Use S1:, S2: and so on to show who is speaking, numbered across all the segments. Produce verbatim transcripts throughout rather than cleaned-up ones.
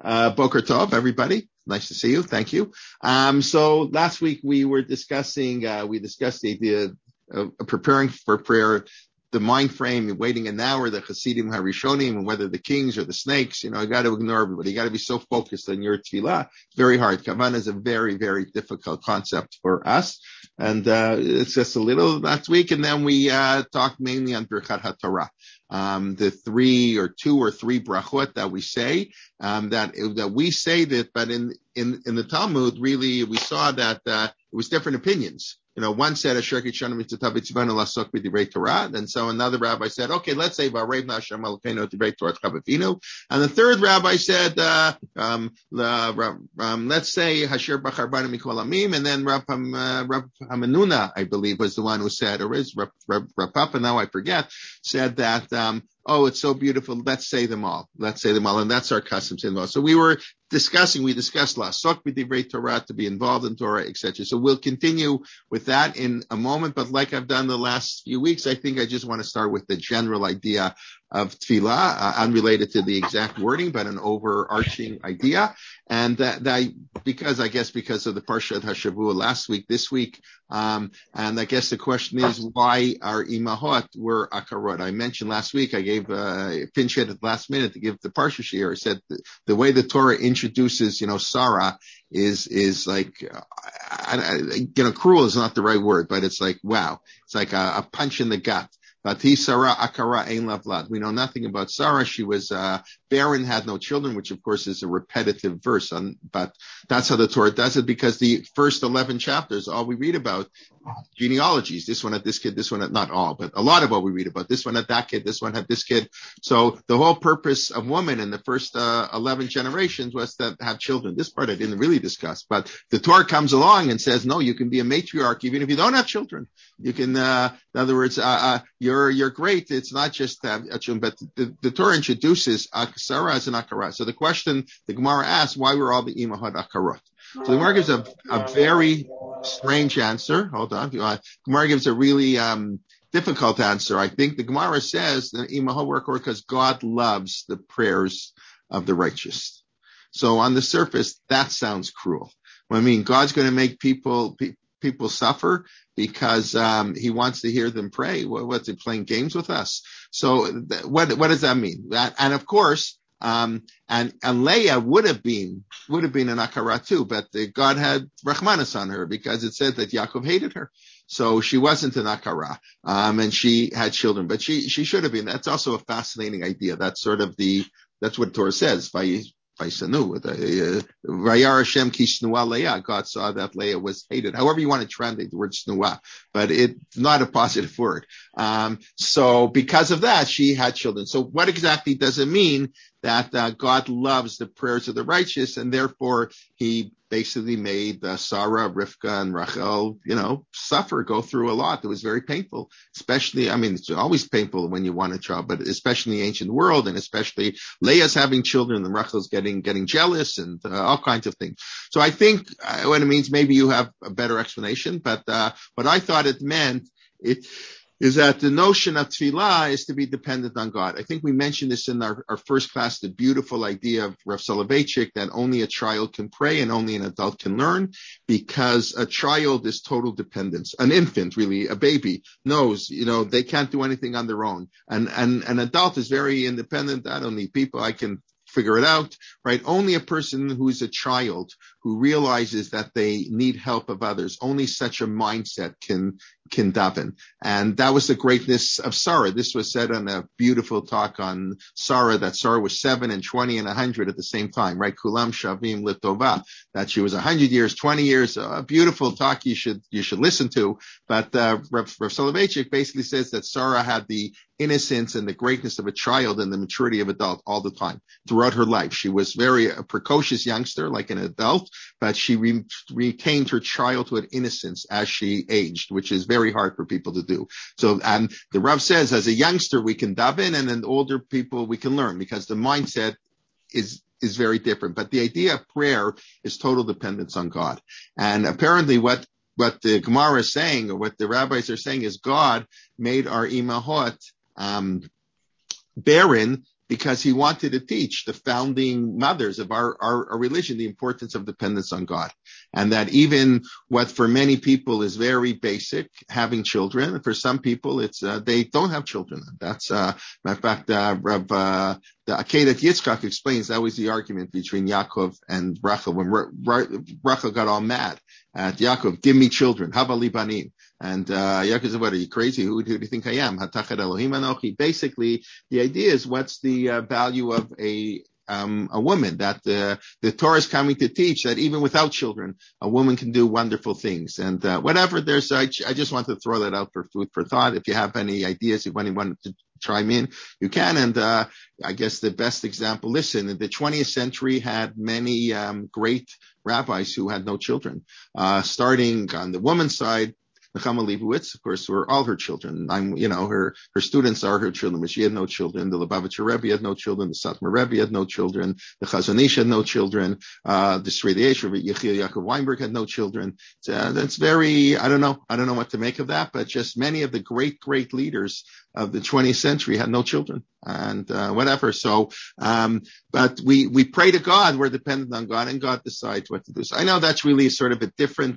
S1: Uh, Boker Tov, everybody. Nice to see you. Thank you. Um, so last week we were discussing, uh, we discussed the idea of, of preparing for prayer, the mind frame, waiting an hour, the Hasidim Harishonim, and whether the kings or the snakes, you know, you got to ignore everybody. You got to be so focused on your tefillah. It's very hard. Kavanah is a very, very difficult concept for us. And, uh, it's just a little last week. And then we, uh, talked mainly on Birchat HaTorah. Um, the three or two or three brachot that we say, um, that, that we say that, but in, in, in the Talmud, really, we saw that, uh, it was different opinions. You know, one said, Asher Kitshanu Mitzvah Tzivanu Lasok B'Divrei Torah. Then so another rabbi said, okay, let's say V'arev Hashem Elokeinu Divrei Torah Chavavinu. And the third rabbi said, uh, um, uh, um, let's say Hasher Bachar Banu Mikol Amim. And then Rav, um, uh, Rav Hamenuna, I believe, was the one who said, or is Rav, Rav, Rav Papa, now I forget, said that, um, oh, it's so beautiful. Let's say them all. Let's say them all. And that's our custom in law. So we were discussing, we discussed Lasok B'Divrei Torah, to be involved in Torah, et cetera. So we'll continue with that in a moment. But like I've done the last few weeks, I think I just want to start with the general idea of tefillah, uh, unrelated to the exact wording, but an overarching idea. And that, that because I guess because of the Parshat HaShavua last week, this week, um, and I guess the question is why our imahot were akarot. I mentioned last week, I gave, uh, pinch hit at the last minute to give the Parsha shir. I said the, the way the Torah introduces, you know, Sarah is, is like, uh, I, I, you know, cruel is not the right word, but it's like, wow. It's like a, a punch in the gut. Vati Sarah Akara Ein Lavlad. We know nothing about Sarah. She was uh barren, had no children, which of course is a repetitive verse. On, but that's how the Torah does it, because the first eleven chapters, all we read about genealogies. This one had this kid, this one had, not all, but a lot of what we read about. This one had that kid, this one had this kid. So the whole purpose of woman in the first uh, eleven generations was to have children. This part I didn't really discuss, but the Torah comes along and says, no, you can be a matriarch even if you don't have children. You can, uh, in other words, uh, uh you're, you're great. It's not just to have a children, but the, the Torah introduces Sarah as an Akarah. So the question the Gemara asks, why were all the Imahot Akarot? So the Gemara gives a, a very strange answer. Hold on. The Gemara gives a really, um, difficult answer. I think the Gemara says that Imahot were Akarot because God loves the prayers of the righteous. So on the surface, that sounds cruel. I mean, God's going to make people, pe- people suffer because, um, he wants to hear them pray. What, what's it, playing games with us? So th- what, what does that mean? That, and of course, um, and, and Leah would have been, would have been an Akara too, but the, God had Rachmanis on her because it said that Yaakov hated her. So she wasn't an Akara, um, and she had children, but she, she should have been. That's also a fascinating idea. That's sort of the, that's what Torah says. By, Vaisanu, Vayar Hashem ki snua Leah. God saw that Leah was hated. However you want to translate the word snua, but it's not a positive word. Um, so because of that, she had children. So what exactly does it mean that uh, God loves the prayers of the righteous, and therefore he basically made uh, Sarah, Rivka, and Rachel, you know, suffer, go through a lot. It was very painful, especially, I mean, it's always painful when you want a child, but especially in the ancient world, and especially Leah's having children and Rachel's getting, getting jealous and uh, all kinds of things. So I think uh, what it means, maybe you have a better explanation, but uh, what I thought it meant, it, is that the notion of tefillah is to be dependent on God. I think we mentioned this in our, our first class, the beautiful idea of Rav Soloveitchik that only a child can pray and only an adult can learn, because a child is total dependence. An infant, really, a baby, knows, you know, they can't do anything on their own. And, and an adult is very independent. I don't need people. I can figure it out, right? Only a person who's a child who realizes that they need help of others, only such a mindset can, can daven. And that was the greatness of Sarah. This was said on a beautiful talk on Sarah, that Sarah was seven and twenty and a hundred at the same time, right? Kulam Shavim Litova, that she was a hundred years, twenty years, a beautiful talk you should, you should listen to. But, uh, Rav, Rav Soloveitchik basically says that Sarah had the innocence and the greatness of a child and the maturity of adult all the time throughout her life. She was very a precocious youngster, like an adult, but she re- retained her childhood innocence as she aged, which is very hard for people to do. So, and the Rav says, as a youngster, we can daven, and then older people, we can learn, because the mindset is, is very different. But the idea of prayer is total dependence on God. And apparently what, what the Gemara is saying, or what the rabbis are saying, is God made our imahot, um, barren, because he wanted to teach the founding mothers of our, our, our religion the importance of dependence on God. And that even what for many people is very basic, having children, for some people it's, uh, they don't have children. That's, uh, matter of fact, uh, Rav, uh, the Akedat Yitzchak explains that was the argument between Yaakov and Rachel when Rachel got all mad at Yaakov, give me children, Hava li banim. And, uh, Yaakov said, what, are you crazy? Who, who do you think I am? Hatachet Elohim Anochi. Basically, the idea is what's the uh, value of a, um, a woman that, uh, the Torah is coming to teach that even without children, a woman can do wonderful things. And, uh, whatever there's, I, I just want to throw that out for food for thought. If you have any ideas, if anyone to chime in, you can. And, uh, I guess the best example, listen, the twentieth century had many, um, great rabbis who had no children, uh, starting on the woman's side. Nechama Leibowitz, of course, were all her children. I'm, you know, her, her students are her children, but she had no children. The Lubavitcher Rebbe had no children. The Satmar Rebbe had no children. The Chazon Ish had no children. Uh, the Sridei Eish, Rebbe Yechiel Yaakov Weinberg had no children. Uh, that's very, I don't know, I don't know what to make of that, but just many of the great, great leaders of the twentieth century had no children and, uh, whatever. So, um, but we, we pray to God. We're dependent on God and God decides what to do. So I know that's really sort of a different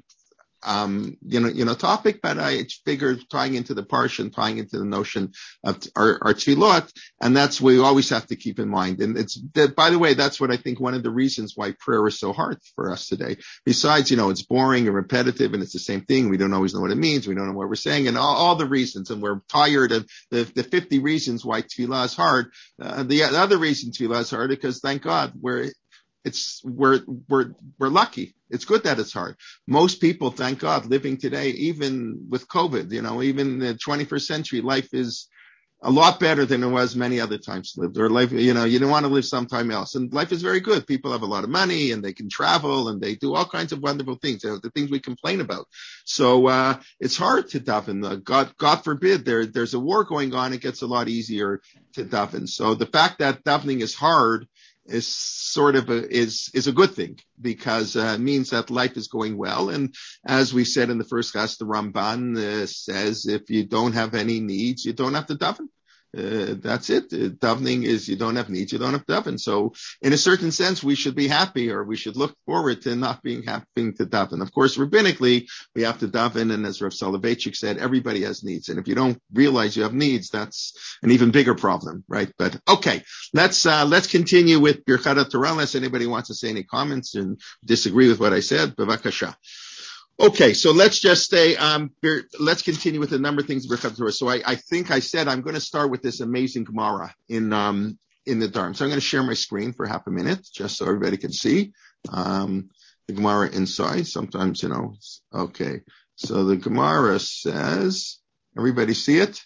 S1: Um, you know, you know, topic, but I figure tying into the parsha and tying into the notion of our, our tefillot, and that's what we always have to keep in mind. And it's, that, by the way, that's what I think one of the reasons why prayer is so hard for us today. Besides, you know, it's boring and repetitive and it's the same thing. We don't always know what it means. We don't know what we're saying and all, all the reasons. And we're tired of the, the fifty reasons why tefillah is hard. Uh, the, the other reason tefillah is hard because thank God we're, It's, we're, we're, we're lucky. It's good that it's hard. Most people, thank God, living today, even with COVID, you know, even in the twenty-first century, life is a lot better than it was many other times lived. Or life, you know, you don't want to live sometime else. And life is very good. People have a lot of money and they can travel and they do all kinds of wonderful things. You know, the things we complain about. So, uh, it's hard to daven. Uh, God, God forbid there, there's a war going on. It gets a lot easier to daven. So the fact that davening is hard is sort of a, is, is a good thing because, uh, it means that life is going well. And as we said in the first class, the Ramban uh, says if you don't have any needs, you don't have to daven. Uh, that's it. Uh, davening is you don't have needs, you don't have to daven. So in a certain sense, we should be happy or we should look forward to not being having to daven. Of course, rabbinically, we have to daven. And as Rav Soloveitchik said, everybody has needs. And if you don't realize you have needs, that's an even bigger problem, right? But okay, let's, uh, let's continue with Birkat HaTorah unless anybody wants to say any comments and disagree with what I said. Bavakasha. Okay, so let's just stay, um, let's continue with a number of things. So I, I think I said I'm going to start with this amazing Gemara in, um, in the Dharm. So I'm going to share my screen for half a minute just so everybody can see, um, the Gemara inside. Sometimes, you know, okay. So the Gemara says, everybody see it?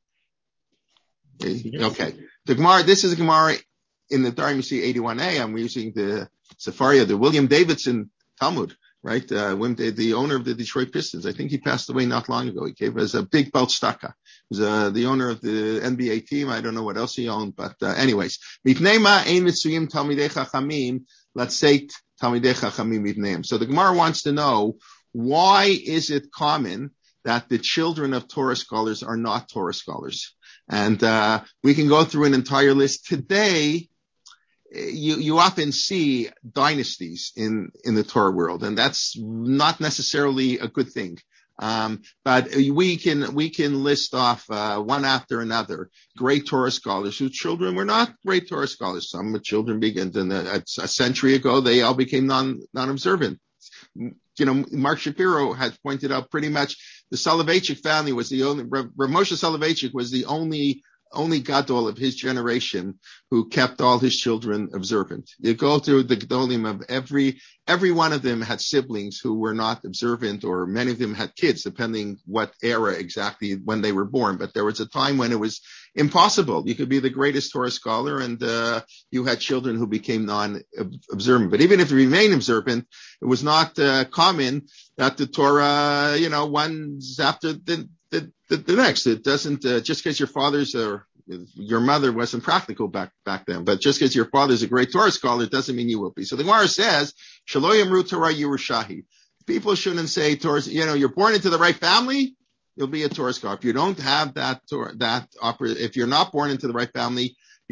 S1: Okay. Okay. The Gemara, this is a Gemara in the Dharm. You see eighty-one A. I'm using the Sefaria, the William Davidson Talmud. Right, uh, when the, the owner of the Detroit Pistons, I think he passed away not long ago. He gave us a big Balstaka. He was uh, the owner of the N B A team. I don't know what else he owned, but uh, anyways. Mipnei ein mitzuyim talmidei chachamim, let's say talmidei chachamim mipneim. So the Gemara wants to know, why is it common that the children of Torah scholars are not Torah scholars? And uh we can go through an entire list today. You, you often see dynasties in, in the Torah world, and that's not necessarily a good thing. Um, but we can, we can list off, uh, one after another great Torah scholars whose children were not great Torah scholars. Some children began, and a, a century ago, they all became non, non-observant. You know, Mark Shapiro has pointed out pretty much the Soloveitchik family was the only, Rav Moshe Soloveitchik was the only only Gadol of his generation who kept all his children observant. You go through the Gedolim of every, every one of them had siblings who were not observant, or many of them had kids, depending what era exactly when they were born. But there was a time when it was impossible. You could be the greatest Torah scholar and, uh, you had children who became non-observant. But even if you remain observant, it was not, uh, common that the Torah, you know, one's after the, The, the, the next, it doesn't, uh, just because your father's or your mother wasn't practical back, back then, but just because your father's a great Torah scholar doesn't mean you will be. So the Gemara says, Shelo yamru Torah Yerushahi. People shouldn't say Torah, you know, you're born into the right family, you'll be a Torah scholar. If you don't have that Torah, that opera, if you're not born into the right family,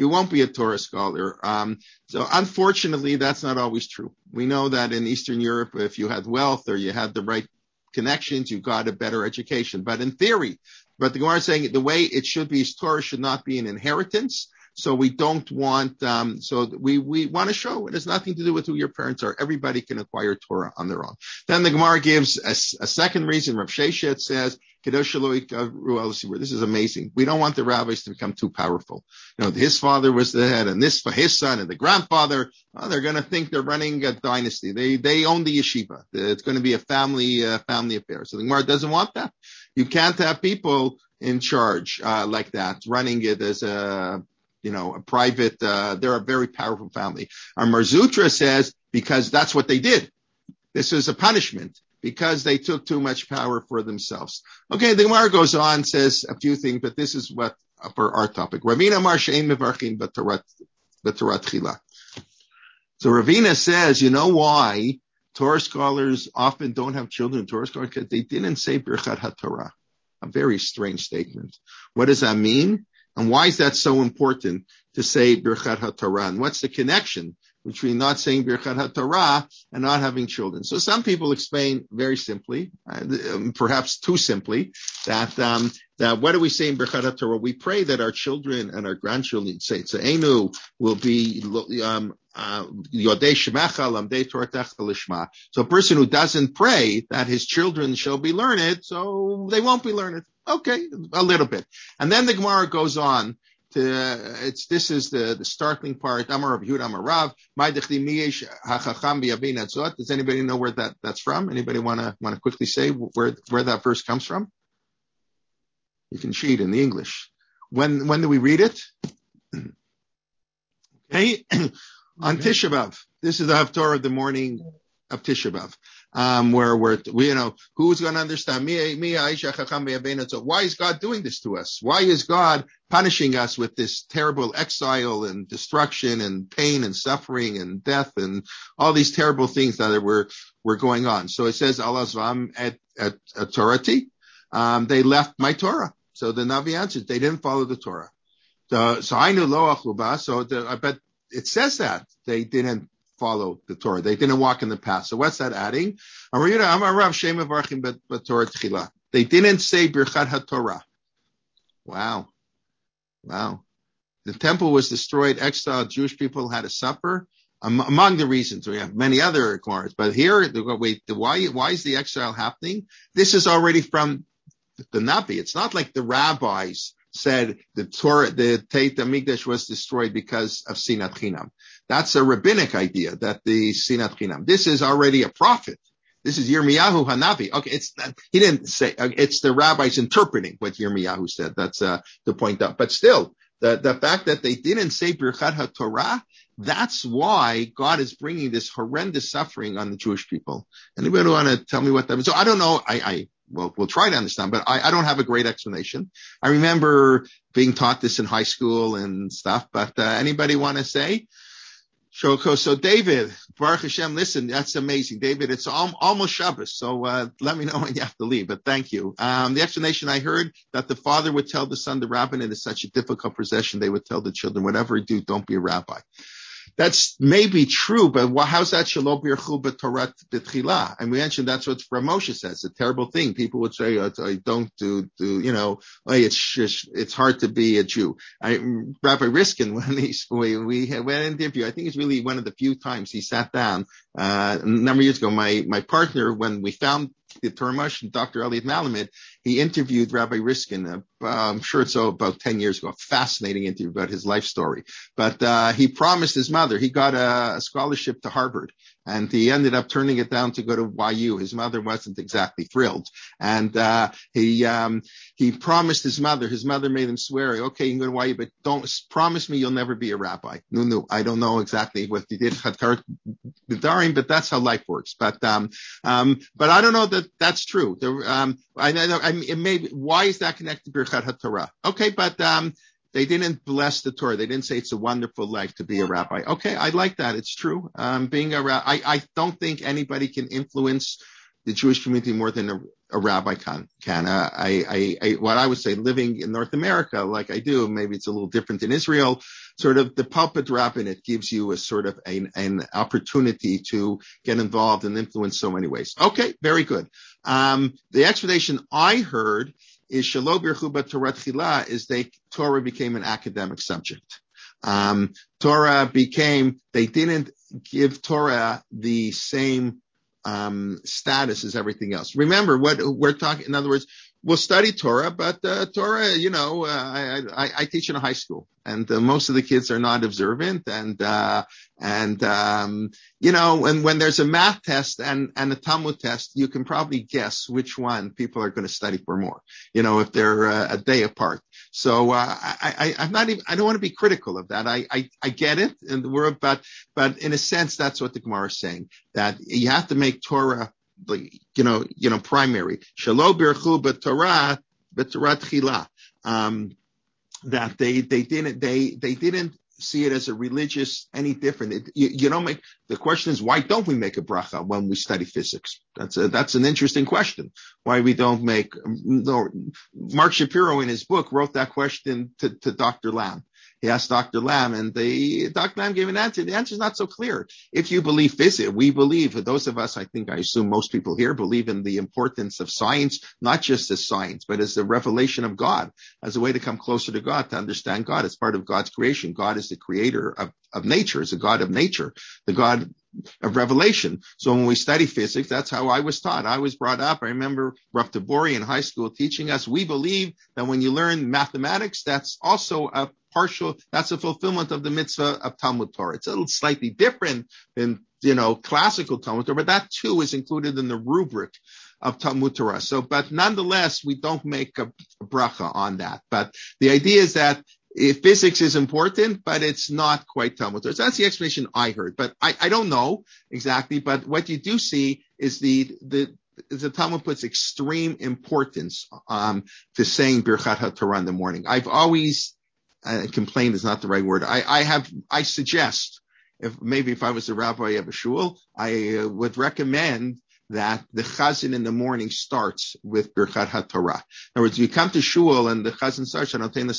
S1: you won't be a Torah scholar. Um, so unfortunately, that's not always true. We know that in Eastern Europe, if you had wealth or you had the right connections, you got a better education. But in theory, but the Gemara is saying the way it should be is Torah should not be an inheritance. So we don't want, um, so we, we want to show it has nothing to do with who your parents are. Everybody can acquire Torah on their own. Then the Gemara gives a, a second reason. Rav Sheshet says, this is amazing. We don't want the rabbis to become too powerful. You know, his father was the head and this for his son and the grandfather. Oh, they're going to think they're running a dynasty. They, they own the yeshiva. It's going to be a family, uh, family affair. So the Gemara doesn't want that. You can't have people in charge, uh, like that, running it as a, you know, a private, uh, they're a very powerful family. Our Marzutra says, because that's what they did. This is a punishment because they took too much power for themselves. Okay, the Gemara goes on, says a few things, but this is what, for our topic. Ravina Mar she'ein mevarchin b'torat chila. So Ravina says, you know why Torah scholars often don't have children, Torah scholars, because they didn't say Birchat HaTorah. A very strange statement. What does that mean? And why is that so important to say Birchat HaTorah? And what's the connection between not saying Birchat HaTorah and not having children? So some people explain very simply, uh, perhaps too simply, that um, that what do we say in Birchat HaTorah? We pray that our children and our grandchildren, say Tze'enu, will be um, uh, Yodei Shemecha Lamdei Toratecha Lishma. So a person who doesn't pray that his children shall be learned, so they won't be learned. Okay, a little bit. And then the Gemara goes on to, uh, it's, this is the, the startling part. Amar Rav Yehuda Amar Rav, Ma'idechli miyesh hachacham b'yavin atzot. Does anybody know where that, that's from? Anybody wanna, wanna quickly say where, where that verse comes from? You can cheat in the English. When, when do we read it? Okay. On Tisha B'Av. This is the Haftorah of the morning of Tisha B'Av. Um, where we're, we, you know, who's going to understand? So why is God doing this to us? Why is God punishing us with this terrible exile and destruction and pain and suffering and death and all these terrible things that were, were going on? So it says, Allah Zvam at, at, at Torati, um, they left my Torah. So the Navi answered, they didn't follow the Torah. So, so I knew Lo Achuba. So the, I bet it says that they didn't follow the Torah. They didn't walk in the path. So what's that adding? They didn't say Birchat HaTorah. Wow. Wow. The temple was destroyed, exiled, Jewish people had to suffer. Um, among the reasons, we have many other Gemaras, but here, the, wait, the, why, why is the exile happening? This is already from the Navi. It's not like the rabbis said the Torah, the Teit HaMikdash was destroyed because of Sinat Chinam. That's a rabbinic idea, that the Sinat Chinam. This is already a prophet. This is Yirmiyahu Hanavi. Okay, it's not, he didn't say, it's the rabbis interpreting what Yirmiyahu said. That's uh, the point up. But still, the, the fact that they didn't say Birchat HaTorah, that's why God is bringing this horrendous suffering on the Jewish people. Anybody want to tell me what that is? So I don't know. I, I Well, we'll try to understand, but I, I don't have a great explanation. I remember being taught this in high school and stuff, but uh, anybody want to say? Shoko. So David, Baruch Hashem, listen, that's amazing. David, it's al- almost Shabbos, so uh, let me know when you have to leave, but thank you. Um, the explanation I heard that the father would tell the son, the rabbinate is such a difficult profession, they would tell the children, whatever you do, don't be a rabbi. That's maybe true, but how's that Shalom Birchu b'Torah b'Tchila? And we mentioned that's what Rav Moshe says. A terrible thing. People would say, oh, "Don't do, do you know? Oh, it's just, it's hard to be a Jew." I, Rabbi Riskin, when he we, we had an interview, I think it's really one of the few times he sat down uh, a number of years ago. My my partner, when we found the Tormash and Doctor Elliot Malamed, he interviewed Rabbi Riskin. Uh, I'm sure it's about ten years ago. A fascinating interview about his life story. But uh, he promised his mother. He got a, a scholarship to Harvard, and he ended up turning it down to go to Y U. His mother wasn't exactly thrilled, and uh, he um, he promised his mother. His mother made him swear, "Okay, you can go to Y U, but don't promise me you'll never be a rabbi." No, no, I don't know exactly what he did, but that's how life works. But um, um, but I don't know that that's true. There, um, I know. I mean, it may, why is that connected to Birchat HaTorah? Okay, but um, they didn't bless the Torah. They didn't say it's a wonderful life to be a rabbi. Okay, I like that. It's true. Um, being a rabbi, I, I don't think anybody can influence the Jewish community more than a, a rabbi can. can. Uh, I, I, I, what I would say, living in North America like I do, maybe it's a little different in Israel, sort of the pulpit rabbinate gives you a sort of an, an opportunity to get involved and influence so many ways. Okay, very good. Um, the explanation I heard is Shelo Birchu Torah Tchila is they, Torah became an academic subject. Um, Torah became, they didn't give Torah the same um status as everything else. Remember what we're talking, in other words, we'll study Torah, but uh, Torah, you know, uh, I, I, I teach in a high school, and uh, most of the kids are not observant, and uh and um you know, and when there's a math test and and a Talmud test, you can probably guess which one people are going to study for more, you know, if they're uh, a day apart. So uh, I, I I'm not even, I don't want to be critical of that. I I, I get it, and we're but but in a sense that's what the Gemara is saying, that you have to make Torah, like, you know, you know, primary. Shelo birchu b'Torah, b'Torah tchila. Um, that they, they didn't, they, they didn't see it as a religious, any different. It, you, you don't make, the question is, why don't we make a bracha when we study physics? That's a, that's an interesting question. Why we don't make, no, Mark Shapiro in his book wrote that question to, to Doctor Lamb. He asked Doctor Lamb, and the Doctor Lamb gave an answer. The answer is not so clear. If you believe physics, we believe, for those of us, I think, I assume most people here believe in the importance of science, not just as science, but as the revelation of God, as a way to come closer to God, to understand God. It's part of God's creation. God is the creator of, of nature, is a God of nature, the God of revelation. So when we study physics, that's how I was taught. I was brought up. I remember Rav Tabori in high school teaching us, we believe that when you learn mathematics, that's also a partial, that's a fulfillment of the mitzvah of Talmud Torah. It's a little slightly different than, you know, classical Talmud Torah, but that too is included in the rubric of Talmud Torah. So, but nonetheless, we don't make a, a bracha on that. But the idea is that if physics is important, but it's not quite Talmud Torah. So that's the explanation I heard, but I, I don't know exactly. But what you do see is the, the, the Talmud puts extreme importance, um, to saying Birchat HaTorah in the morning. I've always, Uh, complain is not the right word. I, I have, I suggest, if maybe if I was a rabbi of a shul, I uh, would recommend that the chazan in the morning starts with Birchat HaTorah. In other words, you come to shul and the chazan starts,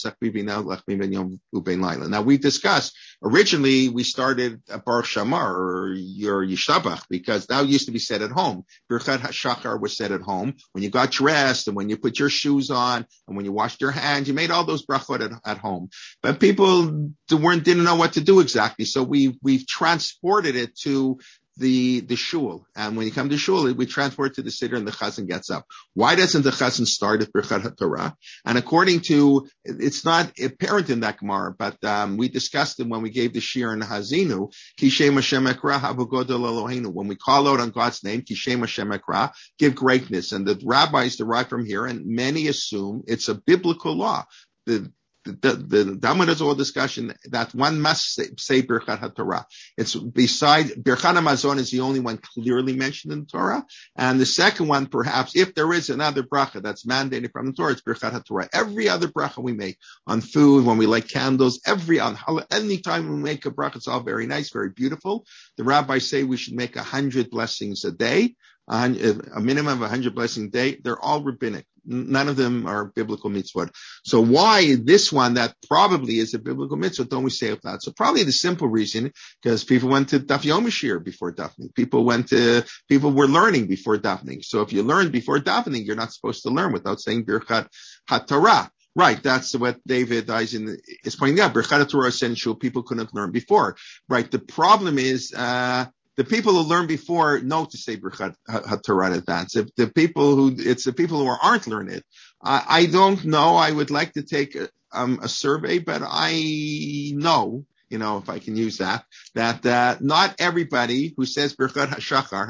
S1: now we discussed, originally we started at Baruch Shamar or your Yishabach, because that used to be said at home. Birchat HaShachar was said at home. When you got dressed and when you put your shoes on and when you washed your hands, you made all those brachot at, at home. But people weren't, didn't know what to do exactly. So we, we've transported it to the, the shul. And when you come to shul, we transport it to the siddur and the chazan gets up. Why doesn't the chazan start at Birchat HaTorah? And according to, it's not apparent in that Gemara, but, um, we discussed it when we gave the shir in Hazinu, Kishem Hashem Ekra Havu Godel Eloheinu. When we call out on God's name, Kishem Hashem Ekra, give greatness. And the rabbis derive from here, and many assume it's a biblical law. The, The, the, the Talmud is all discussion that one must say, say Birchat HaTorah. It's beside, Birchat HaMazon is the only one clearly mentioned in the Torah. And the second one, perhaps, if there is another bracha that's mandated from the Torah, it's Birchat HaTorah. Every other bracha we make on food, when we light candles, every, on, any time we make a bracha, it's all very nice, very beautiful. The rabbis say we should make a hundred blessings a day, a minimum of a hundred blessings a day. They're all rabbinic. None of them are biblical mitzvot. So why this one that probably is a biblical mitzvah don't we say it loud? So probably the simple reason, because people went to Daf Yom Shir before davening. People went to, people were learning before davening. So if you learn before davening, you're not supposed to learn without saying Birchat HaTorah. Right, that's what David Eisen is pointing out. Birchat HaTorah is essential. People couldn't learn before. Right, the problem is, uh, the people who learn before know to say Birchat HaTorah in advance. If the people who, it's the people who aren't learning it. I, I don't know. I would like to take a, um, a survey, but I know, you know, if I can use that, that, uh, not everybody who says Birchat HaShachar,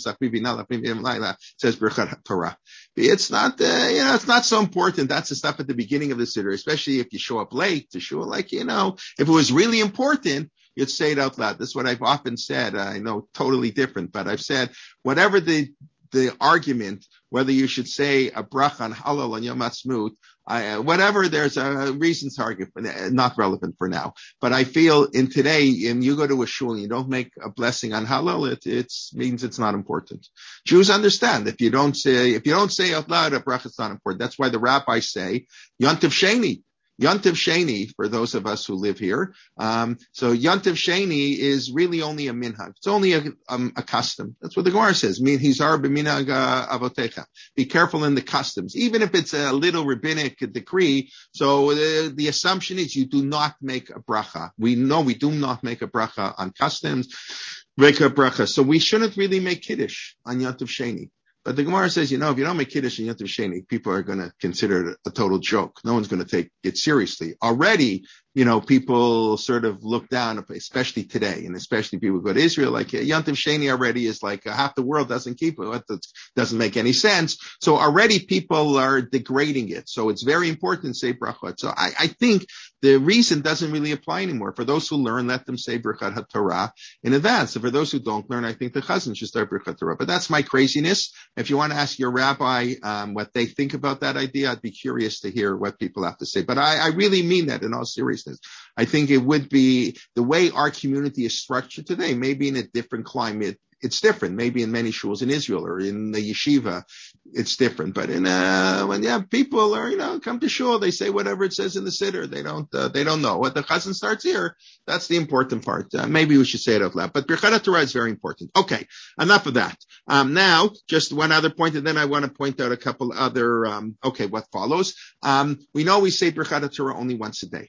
S1: says Birchat HaTorah. It's not, uh, you know, it's not so important. That's the stuff at the beginning of the siddur, especially if you show up late to shul. Like, you know, if it was really important, you'd say it out loud. This is what I've often said. I know totally different, but I've said whatever the the argument, whether you should say a bracha on Halal on Yom Ha'atzmaut I, whatever, there's a reason to argue, not relevant for now. But I feel in today, and you go to a shul and you don't make a blessing on halal, it it's, means it's not important. Jews understand if you don't say, if you don't say out loud a bracha, it's not important. That's why the rabbis say, Yontiv Sheni. Yontiv Sheni, for those of us who live here. Um, so Yontiv Sheni is really only a minhag. It's only a, um, a custom. That's what the Gemara says. Hizar b'minhag avotecha. Be careful in the customs. Even if it's a little rabbinic decree. So the, the assumption is you do not make a bracha. We know we do not make a bracha on customs. Make a bracha. So we shouldn't really make kiddush on Yontiv Sheni. But the Gemara says, you know, if you don't make Kiddush and Yontiv Sheni, people are going to consider it a total joke. No one's going to take it seriously. Already, you know, people sort of look down, especially today, and especially people who go to Israel, like Yontiv Sheni already is like uh, half the world doesn't keep it. It doesn't make any sense. So already people are degrading it. So it's very important to say brachot. So I, I think the reason doesn't really apply anymore. For those who learn, let them say Birkat HaTorah in advance. And for those who don't learn, I think the Chazan should start Birkat HaTorah. But that's my craziness. If you want to ask your rabbi um, what they think about that idea, I'd be curious to hear what people have to say. But I, I really mean that in all seriousness. I think it would be the way our community is structured today, maybe in a different climate. It's different. Maybe in many shuls in Israel or in the yeshiva, it's different. But in, uh, when, yeah, people are, you know, come to shul, they say whatever it says in the siddur. They don't, uh, they don't know. What the chazan starts here, that's the important part. Uh, maybe we should say it out loud. But Birkat HaTorah is very important. Okay, enough of that. Um, now, just one other point, and then I want to point out a couple other, um, okay, what follows. Um, we know we say Birkat HaTorah only once a day.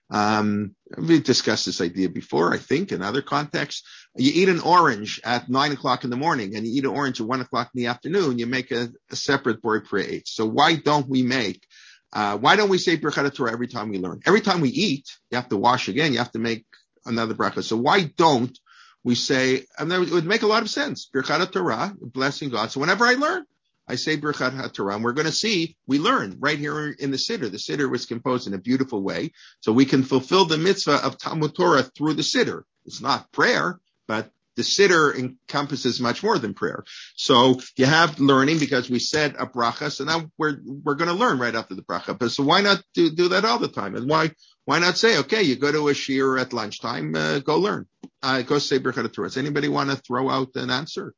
S1: Um, we've discussed this idea before, I think, in other contexts. You eat an orange at nine o'clock in the morning and you eat an orange at one o'clock in the afternoon, you make a, a separate Borei Pri Eitz. So why don't we make, uh, why don't we say Birkat HaTorah every time we learn? Every time we eat, you have to wash again, you have to make another bracha. So why don't we say, and it would make a lot of sense, Birkat HaTorah, blessing God. So whenever I learn, I say Birkat HaTorah, and we're going to see, we learn right here in the Siddur. The Siddur was composed in a beautiful way, so we can fulfill the mitzvah of Talmud Torah through the Siddur. It's not prayer, but the Siddur encompasses much more than prayer. So you have learning because we said a bracha, so now we're, we're going to learn right after the bracha. But so why not do, do that all the time? And why, why not say, okay, you go to a shiur at lunchtime, uh, go learn, uh, go say Birkat HaTorah. Does anybody want to throw out an answer?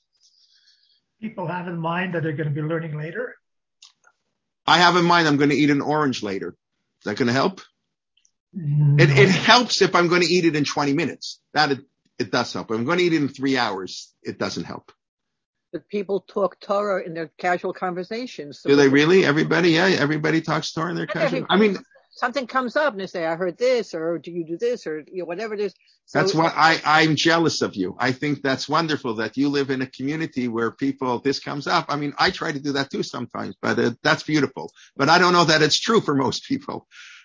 S2: People have in mind that they're going to be learning later?
S1: I have in mind I'm going to eat an orange later. Is that going to help?
S2: No.
S1: It, it helps if I'm going to eat it in twenty minutes. That it, it does help. If I'm going to eat it in three hours, it doesn't help.
S3: But people talk Torah in their casual conversations. So
S1: Do they really? Everybody? Yeah, everybody talks Torah in their casual. I mean,
S3: something comes up and they say, I heard this, or do you do this, or you know, whatever it is. So
S1: that's why I, I'm jealous of you. I think that's wonderful that you live in a community where people, this comes up. I mean, I try to do that too sometimes, but uh, that's beautiful. But I don't know that it's true for most people.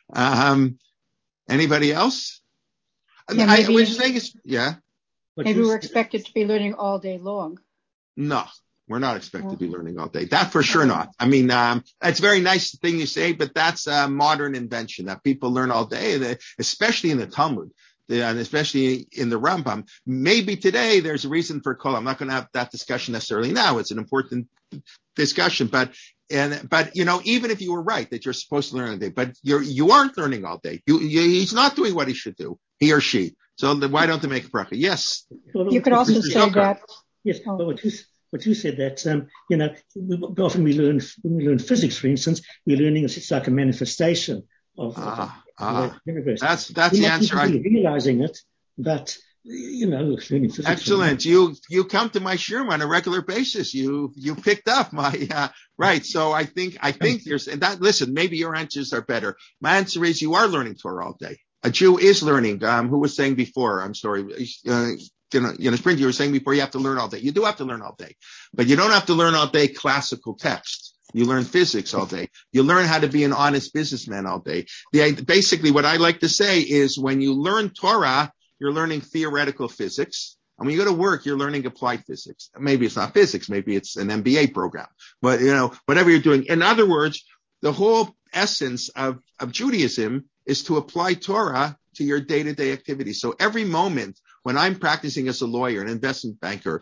S1: Um, anybody else?
S4: Yeah,
S1: I,
S4: maybe,
S1: what you're saying is, yeah.
S4: Maybe we're expected to be learning all day long.
S1: No. We're not expected to be learning all day. That for sure not. I mean, um, it's a very nice thing you say, but that's a modern invention that people learn all day, especially in the Talmud, and especially in the Rambam. Maybe today there's a reason for kol. I'm not going to have that discussion necessarily now. It's an important discussion, but and but you know, even if you were right that you're supposed to learn all day, but you're you aren't learning all day. You, you he's not doing what he should do, he or she. So then why don't they make a bracha? Yes.
S4: You could also say that.
S5: Yes, but what you But you said that, um, you know, often we learn, when we learn physics, for instance, we're learning it's like a manifestation of,
S1: ah,
S5: of,
S1: ah,
S5: of the universe.
S1: That's, that's
S5: we're
S1: the
S5: not
S1: answer. I,
S5: realizing it, but, you know, learning physics.
S1: Excellent. You, you come to my shiur on a regular basis. You, you picked up my, uh, right. So I think, I think you're saying that, listen, maybe your answers are better. My answer is you are learning Torah all day. A Jew is learning. Um, who was saying before? I'm sorry. Uh, You know, you know, Sprint, you were saying before you have to learn all day. You do have to learn all day, but you don't have to learn all day classical text. You learn physics all day. You learn how to be an honest businessman all day. The, basically what I like to say is when you learn Torah, you're learning theoretical physics. And when you go to work, you're learning applied physics. Maybe it's not physics. Maybe it's an M B A program, but you know, whatever you're doing. In other words, the whole essence of, of Judaism is to apply Torah to your day-to-day activities. So every moment when I'm practicing as a lawyer, an investment banker,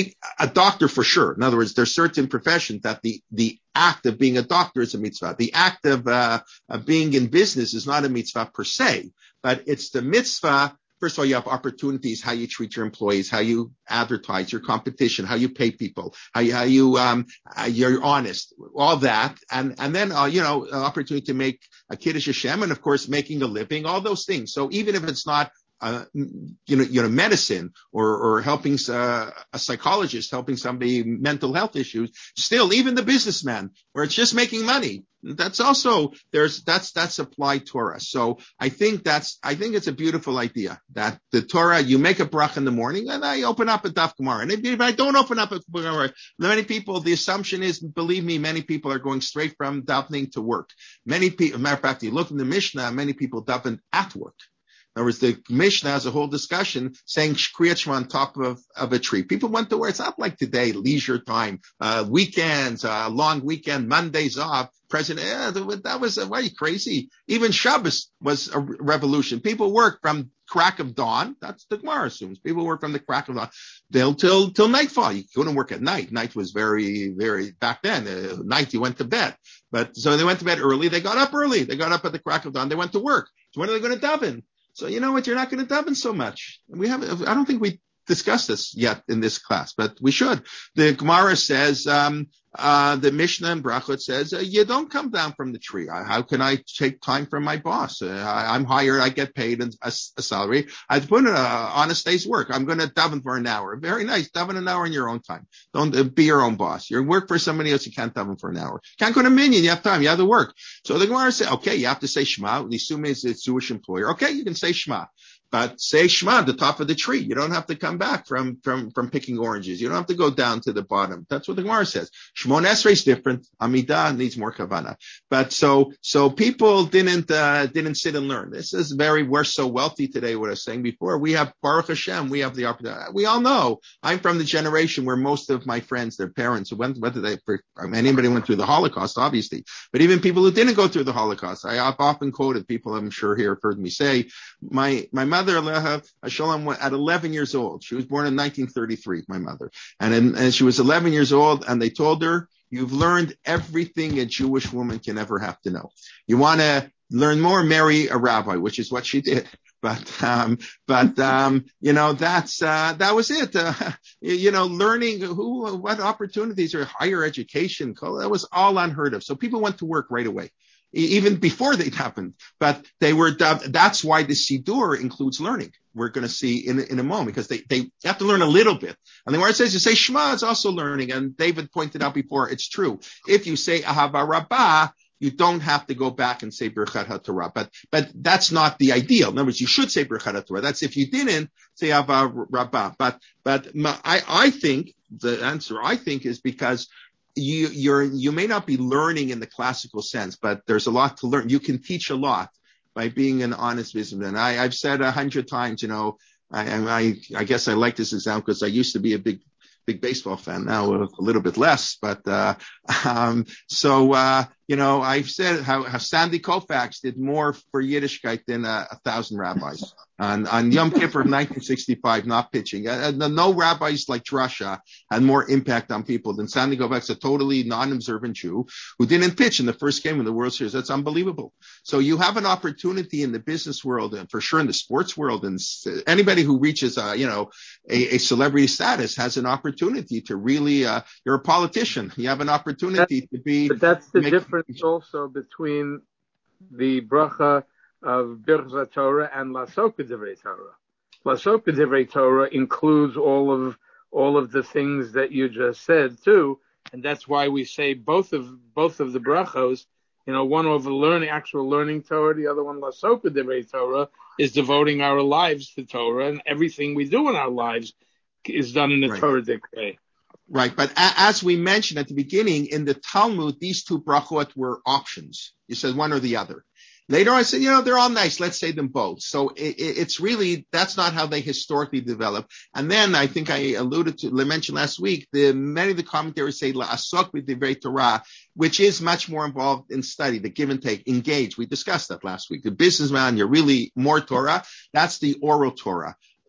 S1: a doctor for sure. In other words, there's certain professions that the, the act of being a doctor is a mitzvah. The act of, uh, of being in business is not a mitzvah per se, but it's the mitzvah. First of all, you have opportunities, how you treat your employees, how you advertise your competition, how you pay people, how you, how you, um, uh, you're honest, all that. And, and then, uh, you know, an opportunity to make a Kiddush Hashem and of course, making a living, all those things. So even if it's not, uh, you know, you know, medicine or, or helping, uh, a psychologist, helping somebody mental health issues, still, even the businessman where it's just making money. That's also, there's, that's, that's applied Torah. So I think that's, I think it's a beautiful idea that the Torah, you make a bracha in the morning and I open up a Daf Gemara. And if, if I don't open up a Gemara, many people, the assumption is, believe me, many people are going straight from davening to work. Many people, matter of fact, you look in the Mishnah, many people daven at work. In other words, the Mishnah has a whole discussion saying Kriyat Shema on top of, of a tree. People went to work. It's not like today, leisure time, uh, weekends, uh, long weekend, Mondays off. President, yeah, that was, uh, why are you crazy? Even Shabbos was a revolution. People worked from crack of dawn. That's the Gemara assumes. People work from the crack of dawn till, till, till nightfall. You couldn't work at night. Night was very, very, back then, uh, night you went to bed. But so they went to bed early. They got up early. They got up at the crack of dawn. They went to work. So when are they going to daven? So you know what? You're not going to daven so much. We have, I don't think we discussed this yet in this class, but we should. The Gemara says, um, uh, the Mishnah and Brachot says, uh, you don't come down from the tree. I, how can I take time from my boss? Uh, I, I'm hired. I get paid a, a, a salary. I put in a honest day's work. I'm going to daven for an hour. Very nice. Daven an hour in your own time. Don't uh, be your own boss. You work for somebody else. You can't daven for an hour. Can't go to minyan. You have time. You have to work. So the Gemara says, okay, you have to say Shema. The assume it's a Jewish employer. Okay, you can say Shema. But say Shema at the top of the tree. You don't have to come back from, from, from picking oranges. You don't have to go down to the bottom. That's what the Gemara says. Shmon Esrei is different. Amidah needs more kavanah. But so, so people didn't, uh, didn't sit and learn. This is very, we're so wealthy today, what I was saying before. We have Baruch Hashem. We have the opportunity. We all know I'm from the generation where most of my friends, their parents, went, whether they, anybody went through the Holocaust, obviously, but even people who didn't go through the Holocaust. I, I've often quoted people I'm sure here have heard me say, my, my mother, Aleha Shalom, at eleven years old. She was born in nineteen thirty-three, my mother. And, in, and she was eleven years old, and they told her, you've learned everything a Jewish woman can ever have to know. You want to learn more, marry a rabbi, which is what she did. But, um, but, um, you know, that's, uh, that was it. Uh, you know, learning who, what opportunities are higher education. That was all unheard of. So people went to work right away, even before they happened, but they were, that's why the Siddur includes learning. We're going to see in, in a moment, because they, they have to learn a little bit. And then where it says you say Shema, it's also learning. And David pointed out before, it's true. If you say Ahava Rabbah, you don't have to go back and say Birchat HaTorah, but, but that's not the ideal. In other words, you should say Birchat HaTorah. That's if you didn't say Ahava Rabbah. But, but my, I, I think the answer I think is because you, you're, you may not be learning in the classical sense, but there's a lot to learn. You can teach a lot by being an honest businessman. I, I've said a hundred times, you know, I, I, I guess I like this example because I used to be a big, big baseball fan. Now a little bit less, but, uh, um, so, uh, you know, I've said how, how Sandy Koufax did more for Yiddishkeit than uh, a thousand rabbis on, on Yom Kippur of nineteen sixty-five, not pitching. Uh, no rabbis like Drasha had more impact on people than Sandy Koufax, a totally non-observant Jew who didn't pitch in the first game of the World Series. That's unbelievable. So you have an opportunity in the business world and for sure in the sports world, and anybody who reaches, uh, you know, a, a celebrity status has an opportunity to really, uh, you're a politician. You have an opportunity
S6: that's,
S1: to be.
S6: But that's the make, difference also between the bracha of Birchat Torah and Lasoka Divrei Torah. Lasoka Divrei Torah includes all of all of the things that you just said too, and that's why we say both of both of the brachos. You know, one over learning, actual learning Torah, the other one Lasoka Divrei Torah is devoting our lives to Torah, and everything we do in our lives is done in a right. Torah way.
S1: Right, but a- as we mentioned at the beginning, in the Talmud, these two brachot were options. You said one or the other. Later on, I said, you know, they're all nice. Let's say them both. So it, it, it's really, that's not how they historically developed. And then I think I alluded to, I mentioned last week, the many of the commentaries say la'asok b'divrei Torah, which is much more involved in study, the give and take, engage. We discussed that last week. The businessman, you're really more Torah. That's the oral Torah.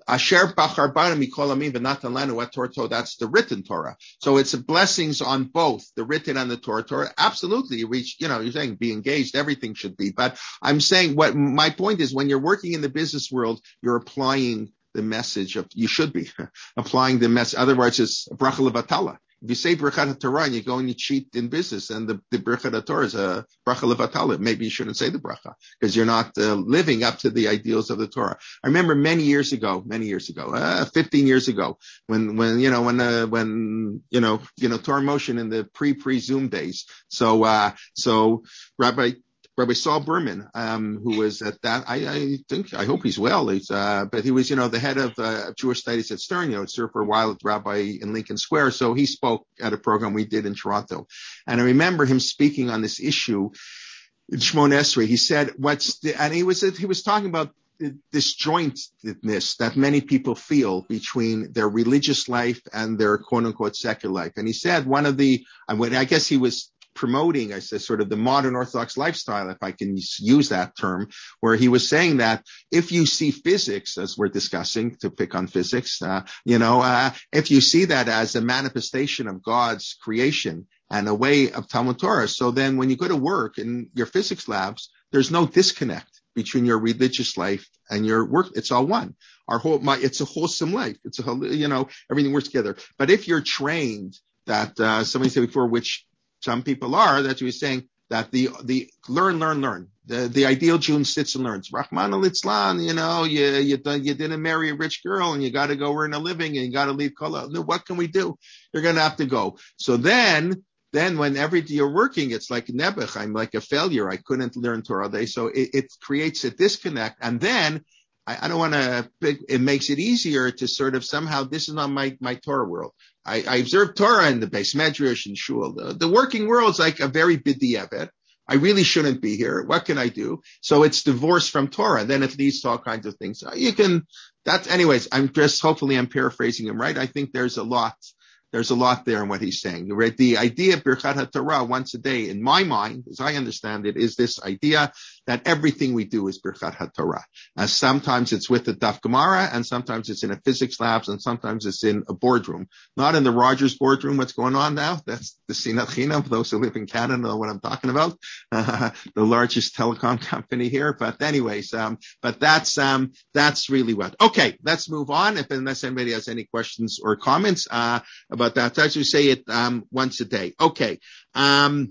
S1: Asher Bachar Bana Mikol Amin V'Natan Lanu Wat Torah Torah. That's the written Torah. So it's blessings on both the written and the Torah Torah. Absolutely, you reach. You know, you're saying be engaged. Everything should be. But I'm saying what my point is: when you're working in the business world, you're applying the message of you should be applying the message. Otherwise, it's bracha levatala. If you say Birchat Torah and you go and you cheat in business, and the, the Birchat Torah is a bracha levatala, maybe you shouldn't say the bracha because you're not uh, living up to the ideals of the Torah. I remember many years ago, many years ago, uh, fifteen years ago, when when you know when uh, when you know you know Torah Motion in the pre pre Zoom days. So uh, so Rabbi. Rabbi Saul Berman, um, who was at that, I, I think, I hope he's well. He's, uh, but he was, you know, the head of uh, Jewish studies at Stern, you know, served for a while as rabbi in Lincoln Square. So he spoke at a program we did in Toronto. And I remember him speaking on this issue in Shmon Esrei. He said, what's the, and he was, he was talking about the disjointedness that many people feel between their religious life and their quote unquote secular life. And he said one of the, I guess he was promoting, I said, sort of the modern Orthodox lifestyle, if I can use that term, where he was saying that if you see physics, as we're discussing, to pick on physics, uh, you know, uh, if you see that as a manifestation of God's creation and a way of Talmud Torah, so then when you go to work in your physics labs, there's no disconnect between your religious life and your work. It's all one. Our whole, my, it's a wholesome life. It's a, you know, everything works together. But if you're trained that, uh, somebody said before, which some people are, that you're saying that the, the learn, learn, learn. The, the ideal Jew sits and learns. Rahman al-Itzlan, you know, you, you, you didn't marry a rich girl and you got to go earn a living and you got to leave Kala. No, what can we do? You're going to have to go. So then, then whenever you're working, it's like Nebuch. I'm like a failure. I couldn't learn Torah all day. So it, it creates a disconnect. And then I, I don't want to, it makes it easier to sort of somehow, this is not my, my Torah world. I, I observe Torah in the Beis Medrash and Shul. The, the working world's like a very b'diavad. I really shouldn't be here. What can I do? So it's divorced from Torah. Then it leads to all kinds of things. You can, that's, anyways, I'm just, hopefully I'm paraphrasing him right. I think there's a lot, there's a lot there in what he's saying. The idea of Birchat HaTorah once a day, in my mind, as I understand it, is this idea that everything we do is Birchat HaTorah. Uh, sometimes it's with the Daf Gemara, and sometimes it's in a physics labs, and sometimes it's in a boardroom. Not in the Rogers boardroom, what's going on now. That's the Sinat Chinam, for those who live in Canada know what I'm talking about. Uh, the largest telecom company here. But anyways, um, but that's, um, that's really what. Okay, let's move on. If, unless anybody has any questions or comments, uh, about that. As we say it, um, once a day. Okay. Um,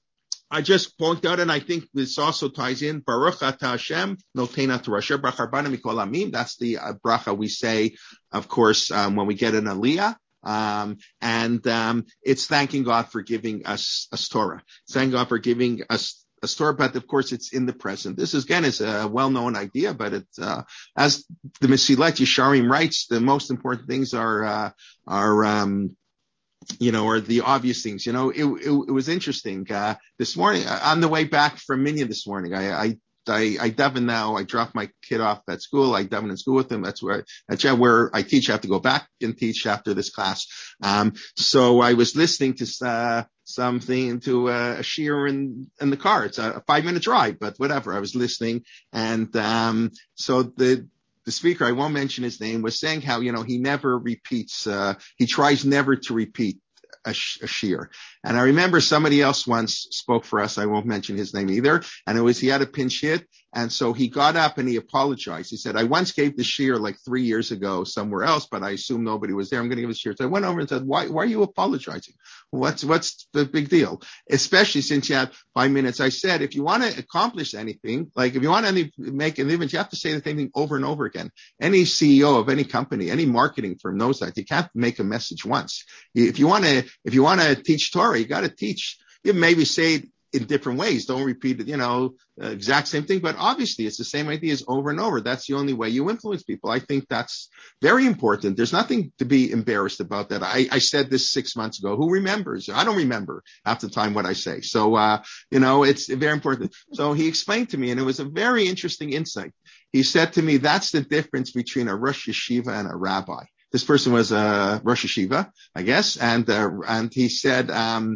S1: I just point out, and I think this also ties in, Baruch Ata Hashem, Notena Torah, Asher Brach Harbana Mikol Amim. That's the uh, bracha we say, of course, um, when we get an aliyah. Um, and, um, it's thanking God for giving us a Torah. Thanking God for giving us a Torah, but of course it's in the present. This is, again, is a well-known idea, but it's, uh, as the Mesilat Yesharim writes, the most important things are, uh, are, um, you know, or the obvious things. You know, it, it, it was interesting. Uh, this morning, on the way back from Minyan this morning, I, I, I, I daven now. I drop my kid off at school. I daven in school with him. That's where, that's where I teach. I have to go back and teach after this class. Um, so I was listening to, uh, something to uh, a shiur in, in the car. It's a five minute drive, but whatever. I was listening. And, um, so the, The speaker, I won't mention his name, was saying how, you know, he never repeats, uh, he tries never to repeat a, sh- a shiur. And I remember somebody else once spoke for us. I won't mention his name either. And it was, he had a pinch hit. And so he got up and he apologized. He said, I once gave the shiur like three years ago somewhere else, but I assume nobody was there. I'm going to give a shiur. So I went over and said, why, why are you apologizing? What's, what's the big deal? Especially since you have five minutes. I said, if you want to accomplish anything, like if you want to make an image, you have to say the same thing over and over again. Any C E O of any company, any marketing firm knows that. You can't make a message once. If you want to, if you want to teach Torah, you got to teach. You maybe say it in different ways. Don't repeat it, you know, uh, exact same thing, but obviously it's the same ideas over and over. That's the only way you influence people. I think that's very important. There's nothing to be embarrassed about that. I, I said this six months ago. Who remembers? I don't remember half the time what I say. So, uh, you know, it's very important. So he explained to me, and it was a very interesting insight. He said to me, that's the difference between a Rosh Yeshiva and a rabbi. This person was a Rosh Yeshiva, I guess. And, uh, and he said, um,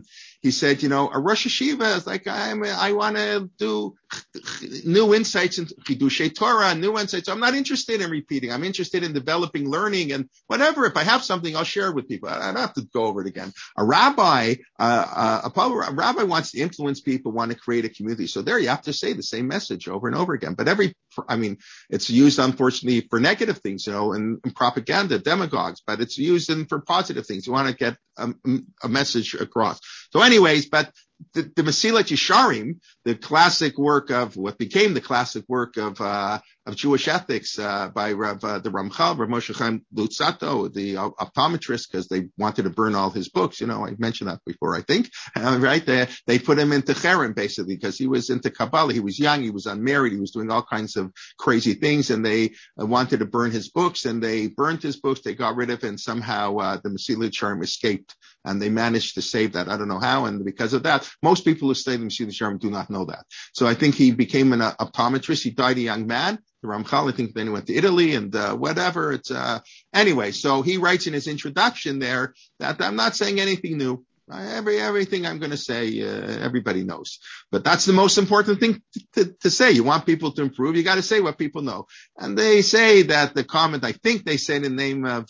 S1: he said, you know, a Rosh Hashiva is like, I'm, I want to do new insights into Chidushei Torah, new insights. I'm not interested in repeating. I'm interested in developing, learning, and whatever. If I have something, I'll share it with people. I don't have to go over it again. A rabbi, uh, a, a rabbi wants to influence people, want to create a community. So there you have to say the same message over and over again. But every, I mean, it's used, unfortunately, for negative things, you know, and, and propaganda, demagogues, but it's used in for positive things. You want to get a, a message across. So anyways, but the, the Mesilat Yesharim, the classic work of what became the classic work of uh, of Jewish ethics uh, by Rav, uh, the Ramchal, Rav Moshe Chaim Luzzatto, the optometrist, because they wanted to burn all his books. You know, I mentioned that before, I think. Uh, right? They, they put him into Cherem, basically, because he was into Kabbalah. He was young. He was unmarried. He was doing all kinds of crazy things, and they uh, wanted to burn his books, and they burned his books. They got rid of it, and somehow uh, the Mesilat Yesharim escaped, and they managed to save that. I don't know how, and because of that, most people who study the Mesilat Yesharim do not know that. So I think he became an uh, optometrist. He died a young man. The Ramchal, I think then he went to Italy and uh, whatever. It's uh, anyway. So he writes in his introduction there that I'm not saying anything new. Every everything I'm going to say, uh, everybody knows. But that's the most important thing to, to, to say. You want people to improve, you got to say what people know. And they say that the comment, I think they said in the name of,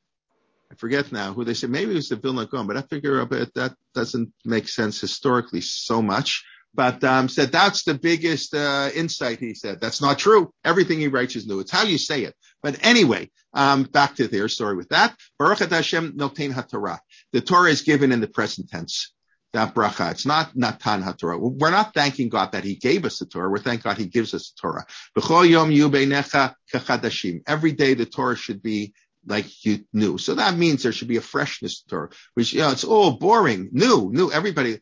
S1: I forget now who they said, maybe it was the Vilna Gaon, but I figure that that doesn't make sense historically so much. But um said that's the biggest uh insight, he said. That's not true. Everything he writes is new. It's how you say it. But anyway, um back to their story with that. Baruch Atah Hashem noten haTorah. The Torah is given in the present tense. That bracha. It's not Natan haTorah. We're not thanking God that he gave us the Torah. We're thanking God he gives us the Torah. B'chol yom yu beinecha kachadashim. Every day the Torah should be like you knew. So that means there should be a freshness to Torah. Which, you know, it's all boring. New, new, everybody.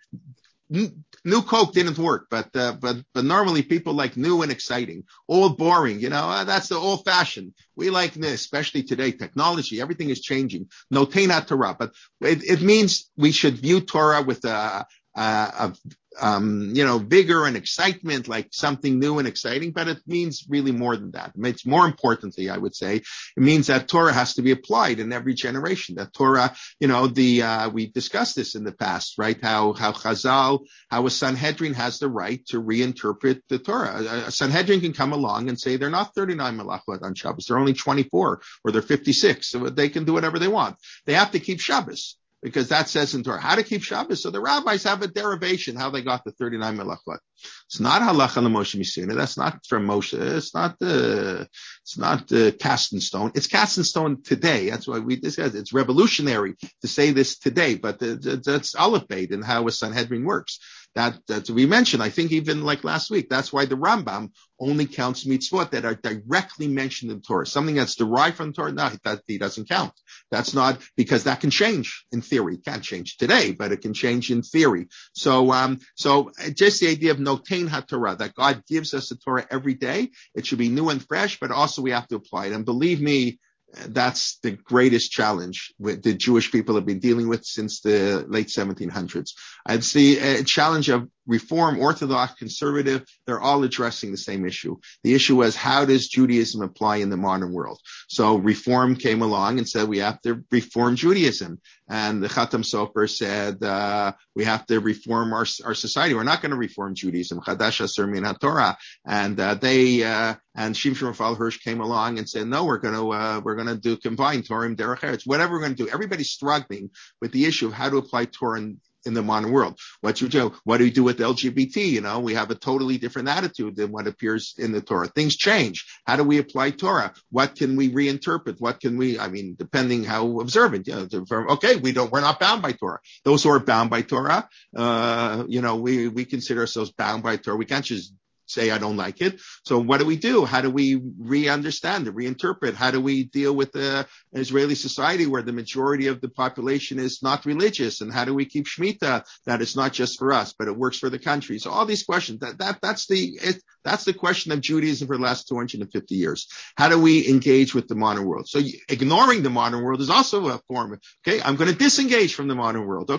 S1: New Coke didn't work, but, uh, but, but normally people like new and exciting, old boring, you know, uh, that's the old fashioned. We like this, especially today, technology, everything is changing. No Teinat Torah, but it, it means we should view Torah with a, a, a um, you know, vigor and excitement, like something new and exciting, but it means really more than that. It means more importantly, I would say, it means that Torah has to be applied in every generation. That Torah, you know, the, uh, we discussed this in the past, right? How, how Chazal, how a Sanhedrin has the right to reinterpret the Torah. A, a Sanhedrin can come along and say they're not thirty-nine Malachot on Shabbos, they're only twenty-four, or they're fifty-six, so they can do whatever they want. They have to keep Shabbos, because that says in Torah how to keep Shabbos. So the rabbis have a derivation how they got the thirty-nine melachot. It's not halacha l'Moshe Misina. That's not from Moshe. It's not the. Uh, it's not uh, cast in stone. It's cast in stone today. That's why we discuss. It's revolutionary to say this today, but the, the, that's aleph beit in how a Sanhedrin works. That, that we mentioned, I think even like last week, that's why the Rambam only counts mitzvot that are directly mentioned in the Torah. Something that's derived from the Torah, no, that he doesn't count. That's not, because that can change in theory. It can't change today, but it can change in theory. So, um, so just the idea of notein haTorah, that God gives us the Torah every day. It should be new and fresh, but also we have to apply it. And believe me, that's the greatest challenge that the Jewish people have been dealing with since the late seventeen hundreds. It's the uh, challenge of Reform, Orthodox, Conservative. They're all addressing the same issue. The issue was, how does Judaism apply in the modern world? So Reform came along and said we have to reform Judaism. And the Chatam Sofer said uh, we have to reform our, our society. We're not going to reform Judaism. Chadash Asur Min HaTorah. And uh, they uh, and Shimshon Raphael Hirsch came along and said, no, we're going to uh, we're going to do combined Torah and Derech Eretz. Whatever we're going to do. Everybody's struggling with the issue of how to apply Torah in, in the modern world. What do you do? What do you do with L G B T? You know, we have a totally different attitude than what appears in the Torah. Things change. How do we apply Torah? What can we reinterpret? What can we, I mean, depending how observant, you know, okay, we don't, we're not bound by Torah. Those who are bound by Torah, uh, you know, we, we consider ourselves bound by Torah. We can't just say I don't like it. So what do we do? How do we re-understand it, reinterpret? How do we deal with the Israeli society where the majority of the population is not religious? And how do we keep Shemitah that it's not just for us, but it works for the country? So all these questions, that, that, that's the, it, that's the question of Judaism for the last two hundred fifty years. How do we engage with the modern world? So ignoring the modern world is also a form of, okay, I'm going to disengage from the modern world. Okay.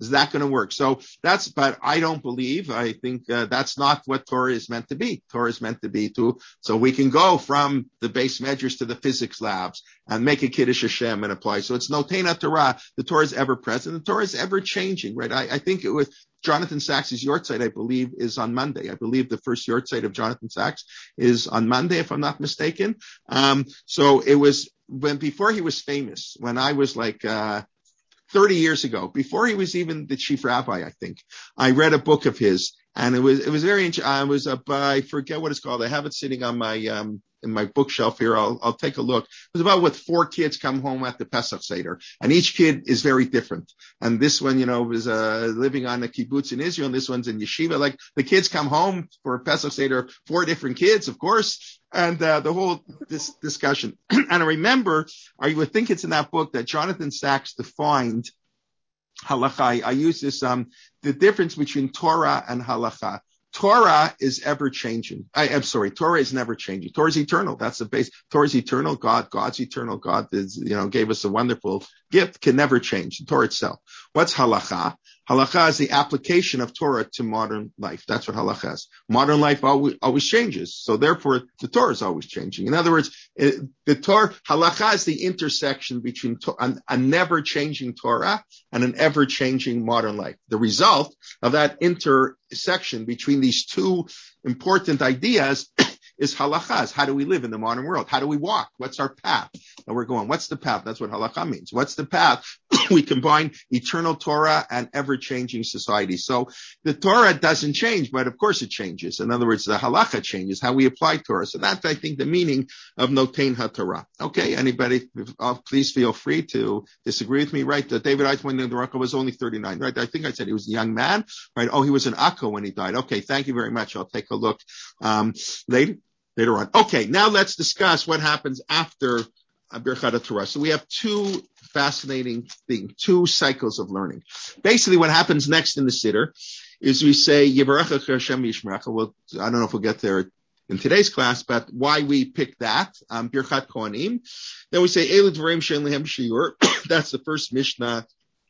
S1: Is that going to work? So that's, but I don't believe, I think uh, that's not what Torah is meant to be. Torah is meant to be to, so we can go from the base measures to the physics labs and make a Kiddush Hashem and apply. So it's Notena Torah. The Torah is ever present. The Torah is ever changing, right? I, I think it was Jonathan Sachs's Yortzeit, I believe, is on Monday. I believe the first Yortzeit of Jonathan Sachs is on Monday, if I'm not mistaken. Um, so it was when, before he was famous, when I was like, uh, thirty years ago, before he was even the chief rabbi, I think, I read a book of his, and it was, it was very, I was up, I forget what it's called. I have it sitting on my, um, in my bookshelf here. I'll, I'll take a look. It was about what four kids come home at the Pesach Seder, and each kid is very different. And this one, you know, was, uh, living on a kibbutz in Israel, and this one's in yeshiva. Like, the kids come home for Pesach Seder, four different kids, of course. And, uh, the whole, this discussion. And I remember, I would think it's in that book that Jonathan Sachs defined halakha. I, I use this, um, the difference between Torah and halakha. Torah is ever changing. I, I'm sorry, Torah is never changing. Torah is eternal. That's the base. Torah is eternal. God, God's eternal. God is, you know, gave us a wonderful gift, can never change. The Torah itself. What's halakha? Halakha is the application of Torah to modern life. That's what halakha is. Modern life always, always changes. So therefore, the Torah is always changing. In other words, it, the Torah, halakha is the intersection between to, a, a never changing Torah and an ever changing modern life. The result of that intersection between these two important ideas is halakha. How do we live in the modern world? How do we walk? What's our path? And we're going, what's the path? That's what halakha means. What's the path? We combine eternal Torah and ever-changing society. So the Torah doesn't change, but of course it changes. In other words, the halakha changes, how we apply Torah. So that's, I think, the meaning of Noten HaTorah. Okay, anybody, uh, please feel free to disagree with me, right? That David Eichmann in the Raqqa was only thirty-nine, right? I think I said he was a young man, right? Oh, he was in Akko when he died. Okay, thank you very much. I'll take a look um, later. Later on. Okay, now let's discuss what happens after Birchat HaTorah. So we have two fascinating things, two cycles of learning. Basically, what happens next in the Siddur is we say, Yivarecha Hashem Yishmerecha. Well, I don't know if we'll get there in today's class, but why we pick that, um, Birchat Kohanim. Then we say, Elu Dvarim She'en Lehem Shiur. That's the first Mishnah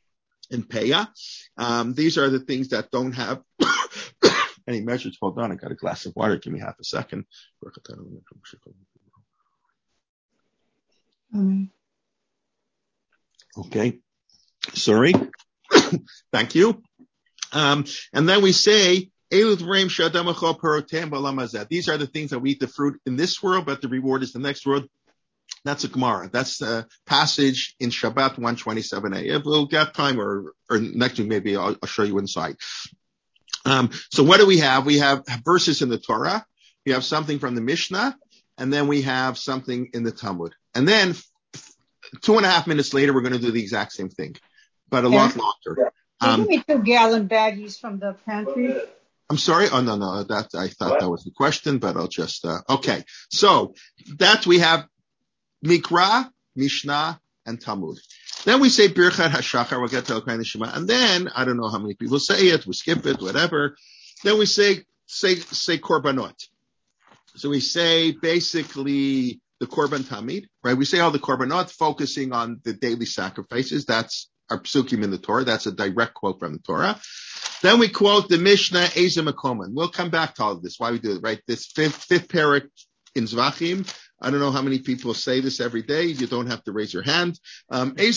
S1: in Peah. Um, these are the things that don't have any measures. Hold on, I got a glass of water. Give me half a second. Okay. Sorry. Thank you. Um, and then we say, these are the things that we eat the fruit in this world, but the reward is the next world. That's a Gemara. That's a passage in Shabbat one twenty-seven a. If we'll get time, or, or next week maybe I'll, I'll show you inside. Um, so what do we have? We have verses in the Torah. We have something from the Mishnah, and then we have something in the Talmud. And then two and a half minutes later, we're going to do the exact same thing, but a yeah. lot longer.
S4: Um, Can you give me two gallon baggies from the pantry?
S1: I'm sorry. Oh, no, no. That, I thought that was the question, but I'll just, uh, okay. So that we have Mikra, Mishnah, and Talmud. Then we say Birchat HaShachar, we'll get to Elkai Neshama, and then, I don't know how many people say it, we skip it, whatever. Then we say, say, say Korbanot. So we say basically the Korban Tamid, right? We say all the Korbanot, focusing on the daily sacrifices. That's our psukim in the Torah. That's a direct quote from the Torah. Then we quote the Mishnah, Eza Makoman. We'll come back to all of this, why we do it, right? This fifth, fifth parak in Zvachim. I don't know how many people say this every day. You don't have to raise your hand. Um, it's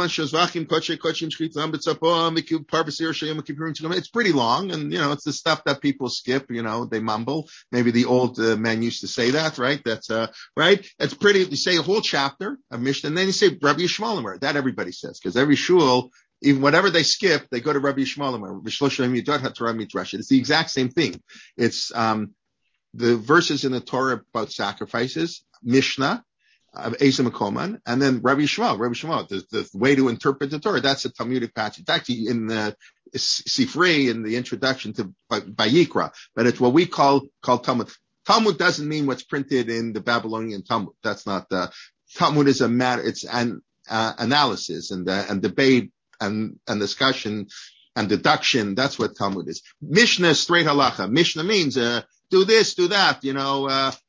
S1: pretty long, and, you know, it's the stuff that people skip, you know, they mumble. Maybe the old uh, man used to say that, right? That's, uh, right? It's pretty, you say a whole chapter of Mishnah, and then you say Rabbi Yishmael, that everybody says, because every shul, even whatever they skip, they go to Rabbi Yishmael. It's the exact same thing. It's, um, the verses in the Torah about sacrifices, Mishnah, of Eza Makoman, and then Rabbi Yishmael, Rabbi Yishmael, the, the way to interpret the Torah. That's a Talmudic passage. It's actually in the Sifrei, in the introduction to Vayikra, but it's what we call, call Talmud. Talmud doesn't mean what's printed in the Babylonian Talmud. That's not the, Talmud is a matter, it's an, uh, analysis and, uh, and debate and, and discussion and deduction. That's what Talmud is. Mishnah is straight halacha. Mishnah means, uh, do this, do that, you know, uh,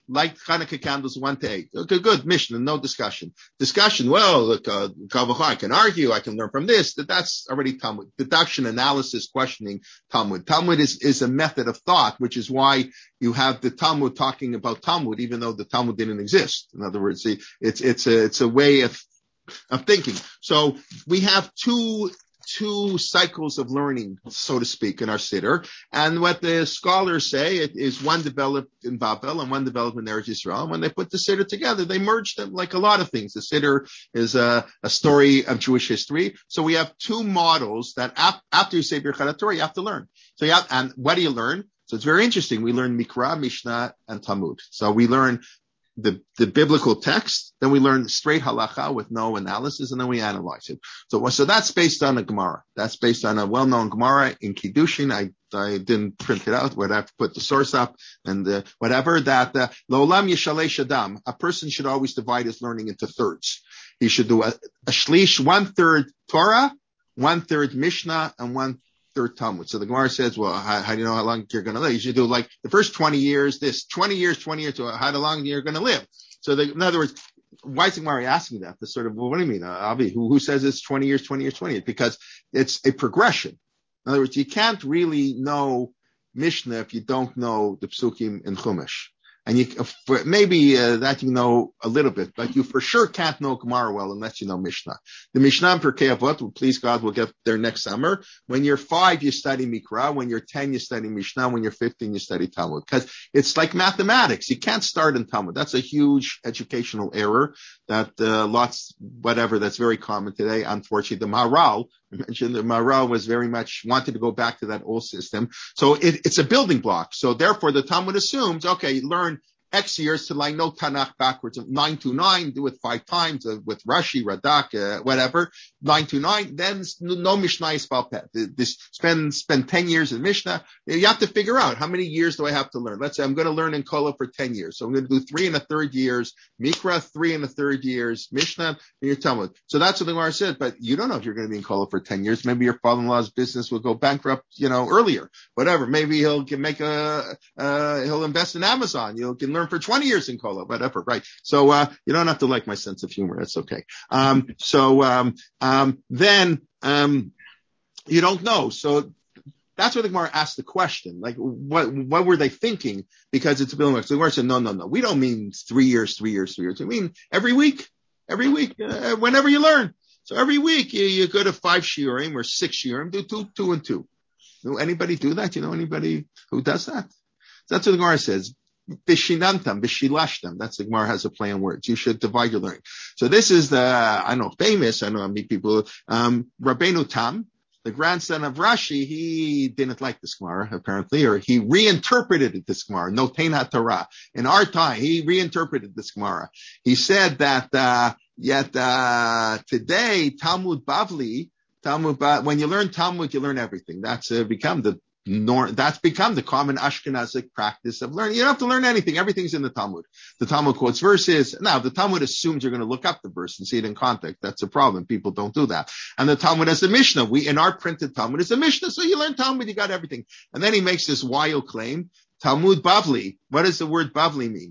S1: light Hanukkah candles one to eight. Okay, good. Mishnah, no discussion. Discussion, well, look, uh, I can argue, I can learn from this. That That's already Talmud. Deduction, analysis, questioning, Talmud. Talmud is, is a method of thought, which is why you have the Talmud talking about Talmud, even though the Talmud didn't exist. In other words, it's, it's a, it's a way of, of thinking. So we have two two cycles of learning, so to speak, in our Siddur. And what the scholars say it is one developed in Babel and one developed in Eretz Yisrael. And when they put the Siddur together, they merged them like a lot of things. The Siddur is a, a story of Jewish history. So we have two models that ap- after you say Birkat HaTorah, you have to learn. So you have, and what do you learn? So it's very interesting. We learn Mikra, Mishnah, and Talmud. So we learn the, the biblical text, then we learn straight halacha with no analysis, and then we analyze it. So, so that's based on a Gemara. That's based on a well-known Gemara in Kiddushin. I, I didn't print it out, but I have to put the source up and uh, whatever that, uh, Lo'olam Yishalei Shadam, a person should always divide his learning into thirds. He should do a, a shlish, one third Torah, one third Mishnah, and one third Talmud. So the Gemara says, well, how, how do you know how long you're going to live? You should do like the first twenty years, this, twenty years, twenty years, so how long you're going to live. So the, in other words, why is the Gemara asking that? This sort of, well, what do you mean? Uh, Avi, who, who says it's twenty years, twenty years, twenty years? Because it's a progression. In other words, you can't really know Mishnah if you don't know the Psukim in Chumash. And you, for, maybe uh, that you know a little bit, but you for sure can't know Gemara well unless you know Mishnah. The Mishnah and Pirkei Avot, please God, we'll get there next summer. When you're five, you study Mikra. When you're ten, you study Mishnah. When you're fifteen, you study Talmud. Because it's like mathematics. You can't start in Talmud. That's a huge educational error that uh, lots, whatever, that's very common today. Unfortunately, the Maharal, I mentioned the Maharal was very much wanted to go back to that old system. So it, it's a building block. So therefore, the Talmud assumes, okay, you learn X years to like no Tanakh backwards, nine to nine, do it five times uh, with Rashi, Radak, uh, whatever, nine to nine, then no Mishnah Yisrael Pet. This spend, spend ten years in Mishnah. You have to figure out how many years do I have to learn. Let's say I'm going to learn in Kola for ten years. So I'm going to do three and a third years, Mikra, three and a third years, Mishnah, and your Talmud. So that's what the Gemara said, but you don't know if you're going to be in Kola for ten years. Maybe your father-in-law's business will go bankrupt, you know, earlier, whatever. Maybe he'll make a, uh, he'll invest in Amazon. You can learn for twenty years in Kola, whatever, right? So, uh, you don't have to like my sense of humor. That's okay. Um, so, um, um, then, um, you don't know. So that's where the Gemara asked the question, like, what, what were they thinking? Because it's a building. So the Gemara said, no, no, no. We don't mean three years, three years, three years. We mean every week, every week, uh, whenever you learn. So every week you, you go to five shiurim or six shiurim, do two, two and two. Do anybody do that? You know anybody who does that? That's what the Gemara says. Bishinantam, bishilashtam. That's the Gemara has a play on words. You should divide your learning. So this is the, I know, famous, I know I meet people, um, Rabbeinu Tam, the grandson of Rashi, he didn't like this Gemara, apparently, or he reinterpreted this Gemara, Notein HaTorah. In our time, he reinterpreted this Gemara. He said that, uh, yet, uh, today, Talmud Bavli, Talmud, when you learn Talmud, you learn everything. That's uh, become the Nor, that's become the common Ashkenazic practice of learning. You don't have to learn anything. Everything's in the Talmud. The Talmud quotes verses. Now, the Talmud assumes you're going to look up the verse and see it in context. That's a problem. People don't do that. And the Talmud has a Mishnah. We, in our printed Talmud, is a Mishnah. So you learn Talmud, you got everything. And then he makes this wild claim. Talmud Bavli. What does the word Bavli mean?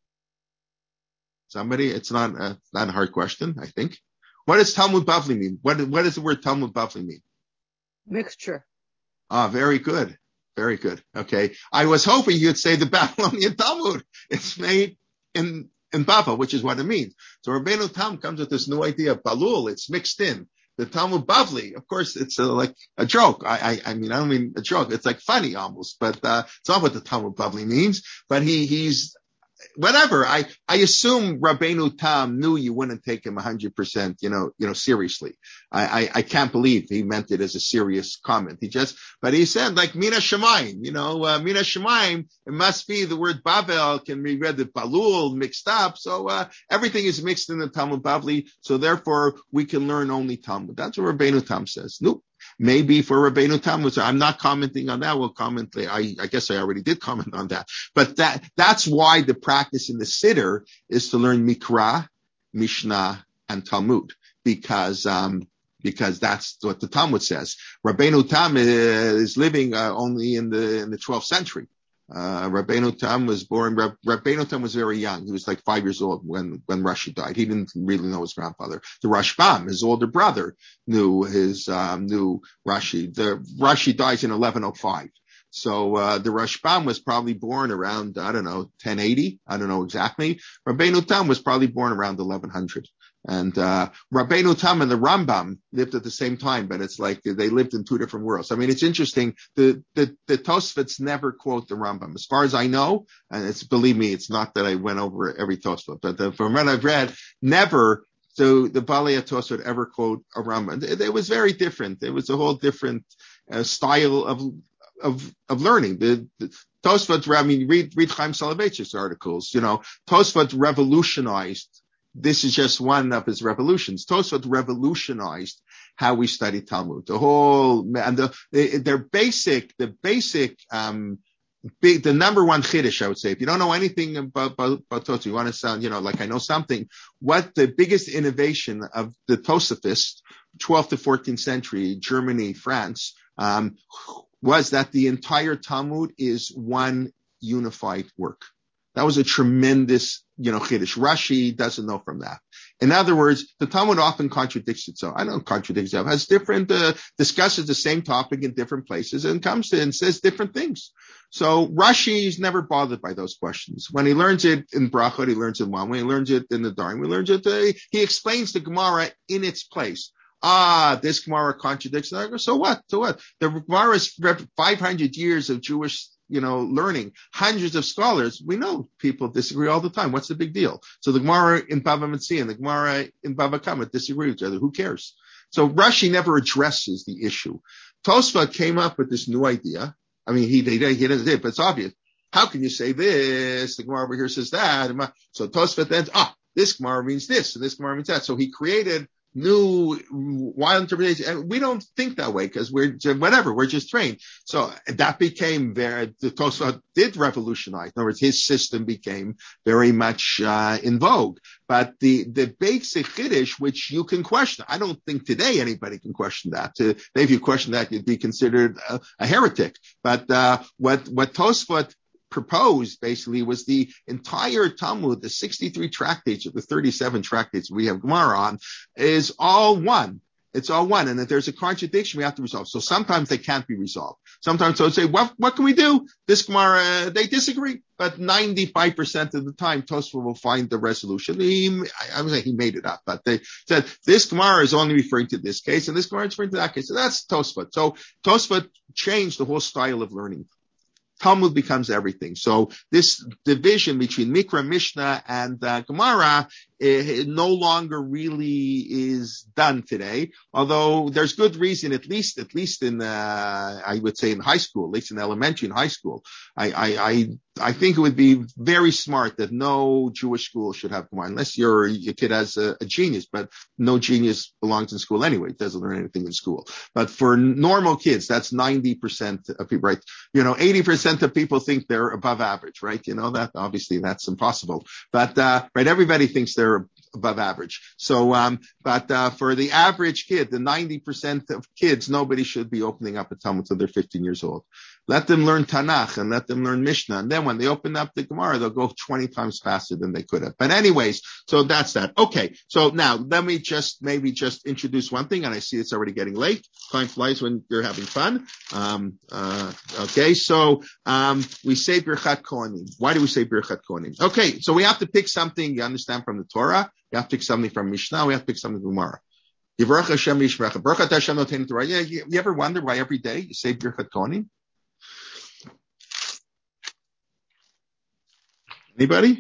S1: Somebody, it's not a, not a hard question, I think. What does Talmud Bavli mean? What, what does the word Talmud Bavli mean?
S3: Mixture.
S1: Ah, very good. Very good. Okay. I was hoping you'd say the Babylonian Talmud. It's made in, in Bava, which is what it means. So Rabbeinu Tam comes with this new idea of Balul. It's mixed in. The Talmud Bavli, of course, it's a, like a joke. I, I, I mean, I don't mean a joke. It's like funny almost, but, uh, it's not what the Talmud Bavli means, but he, he's, whatever. I, I assume Rabbeinu Tam knew you wouldn't take him a hundred percent, you know, you know, seriously. I, I, I can't believe he meant it as a serious comment. He just, but he said like Mina Shemaim, you know, uh, Mina Shemaim, it must be the word Babel can be read with Balul mixed up. So, uh, everything is mixed in the Talmud Bavli. So therefore we can learn only Talmud. That's what Rabbeinu Tam says. Nope. Maybe for Rabbeinu Tam, I'm not commenting on that. We'll comment later. I, I guess I already did comment on that. But that, that's why the practice in the Siddur is to learn Mikra, Mishnah, and Talmud. Because, um, because that's what the Talmud says. Rabbeinu Tam is living, uh, only in the, in the twelfth century. Uh, Rabbeinu Tam was born, Rab, Rabbeinu Tam was very young. He was like five years old when, when Rashi died. He didn't really know his grandfather. The Rashbam, his older brother, knew his, um, knew Rashi. The Rashi dies in eleven oh five. So, uh, the Rashbam was probably born around, I don't know, ten eighty. I don't know exactly. Rabbeinu Tam was probably born around eleven hundred. And, uh, Rabbeinu Tam and the Rambam lived at the same time, but it's like they lived in two different worlds. I mean, it's interesting. The, the, the Tosfos never quote the Rambam. As far as I know, and it's, believe me, it's not that I went over every Tosfot, but the, from what I've read, never so the Balei Tosfot ever quote a Rambam. It, it was very different. It was a whole different uh, style of, of, of learning. The, the Tosfot, I mean, read, read Chaim Soloveitchik's articles, you know, Tosfot revolutionized. This is just one of his revolutions. Tosfot revolutionized how we study Talmud. The whole, and the, their basic, the basic, um, big, the number one chiddush, I would say, if you don't know anything about, about, about Tosfot, you want to sound, you know, like I know something, what the biggest innovation of the Tosafists, twelfth to fourteenth century, Germany, France, um, was that the entire Talmud is one unified work. That was a tremendous, you know, chiddush. Rashi doesn't know from that. In other words, the Talmud often contradicts itself. I don't contradict itself. It has different, uh, discusses the same topic in different places and comes to and says different things. So Rashi is never bothered by those questions. When he learns it in Brachot, he learns it one way. He learns it in the Darim. He learns it, uh, he explains the Gemara in its place. Ah, this Gemara contradicts that. So what? So what? The Gemara is five hundred years of Jewish, you know, learning, hundreds of scholars. We know people disagree all the time. What's the big deal? So the Gemara in Bava Metzia and the Gemara in Bava Kama disagree with each other. Who cares? So Rashi never addresses the issue. Tosfot came up with this new idea. I mean, he, he, he doesn't it, but it's obvious. How can you say this? The Gemara over here says that. So Tosfot then, ah, this Gemara means this and this Gemara means that. So he created new wild interpretation. And we don't think that way because we're whatever, we're just trained. So that became very, the Tosfot did revolutionize. In other words, his system became very much uh, in vogue. But the, the basic chiddush, which you can question, I don't think today anybody can question that. To, if you question that, you'd be considered a, a heretic. But uh, what, what Tosfot proposed basically was the entire Talmud, the sixty-three tractates of the thirty-seven tractates we have Gemara on, is all one. It's all one. And if there's a contradiction, we have to resolve. So sometimes they can't be resolved. Sometimes they'll say, what, what can we do? This Gemara, they disagree. But ninety-five percent of the time, Tosfot will find the resolution. He, I would say he made it up, but they said this Gemara is only referring to this case and this Gemara is referring to that case. So that's Tosfot. So Tosfot changed the whole style of learning. Talmud becomes everything. So this division between Mikra, Mishnah, and uh, Gemara it, it no longer really is done today. Although there's good reason, at least, at least in, uh, I would say in high school, at least in elementary and high school. I, I, I, I think it would be very smart that no Jewish school should have Gemara, unless your your kid has a, a genius. But no genius belongs in school anyway; it doesn't learn anything in school. But for normal kids, that's ninety percent of people, right? You know, eighty percent of people think they're above average, right? You know that obviously that's impossible. But uh, right, everybody thinks they're above average. So, um, but uh, for the average kid, the ninety percent of kids, nobody should be opening up a Talmud until they're fifteen years old. Let them learn Tanakh and let them learn Mishnah. And then when they open up the Gemara, they'll go twenty times faster than they could have. But anyways, so that's that. Okay. So now let me just maybe just introduce one thing. And I see it's already getting late. Time flies when you're having fun. Um, uh, okay. So, um, we say Birchat Kohanim. Why do we say Birchat Kohanim? Okay. So we have to pick something, you understand, from the Torah. We have to pick something from Mishnah. We have to pick something from Gemara. Yivarach Hashem Yishmecha. Birchat Hashem Noteinu Torah. Yeah, you, you ever wonder why every day you say Birchat Kohanim? Anybody?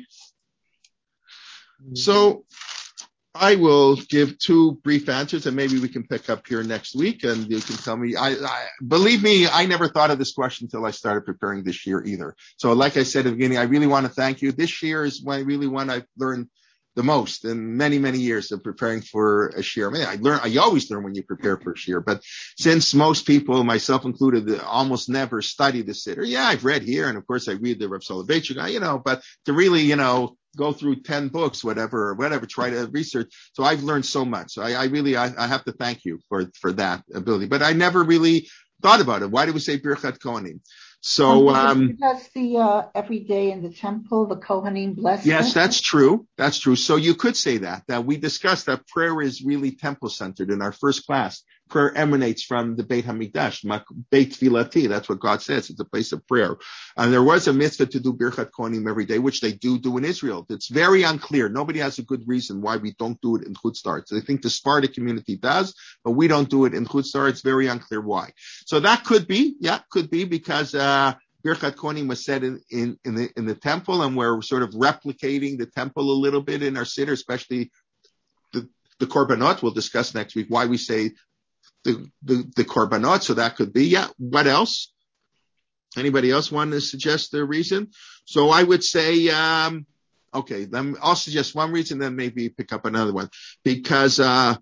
S1: So I will give two brief answers and maybe we can pick up here next week and you can tell me, I, I believe me, I never thought of this question until I started preparing this year either. So like I said at the beginning, I really want to thank you. This year is when I really want I've learned the most in many, many years of preparing for a shiur. I mean, I learn, I always learn when you prepare for a shiur, but since most people, myself included, almost never study the siddur, yeah, I've read here, and of course I read the Rav Soloveitchik, you know, but to really, you know, go through ten books, whatever, whatever, try to research. So I've learned so much. So I, I really, I, I have to thank you for, for that ability, but I never really thought about it. Why do we say Birchat Kohanim? So,
S7: um, that's the uh, every day in the temple, the Kohanim bless.
S1: Yes, that's true. That's true. So you could say that, that we discussed that prayer is really temple centered in our first class. Prayer emanates from the Beit HaMikdash, Beit Tfilati. That's what God says. It's a place of prayer. And there was a mitzvah to do Birchat Kohanim every day, which they do do in Israel. It's very unclear. Nobody has a good reason why we don't do it in Chutz La'aretz. They think the Sparta community does, but we don't do it in Chutz La'aretz. It's very unclear why. So that could be, yeah, could be because, uh, Birchat Kohanim was said in, in, in the, in the temple, and we're sort of replicating the temple a little bit in our siddur, especially the, the korbanot. We'll discuss next week why we say the, the, the korbanot. So that could be, yeah. What else? Anybody else want to suggest the reason? So I would say, um, okay, then I'll suggest one reason, then maybe pick up another one. Because, uh,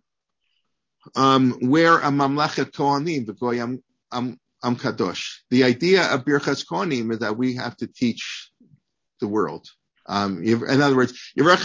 S1: um, where a mamlechet Kohanim, the goyim, um, Am Kadosh. The idea of Birchas Kohanim is that we have to teach the world. Um, in other words,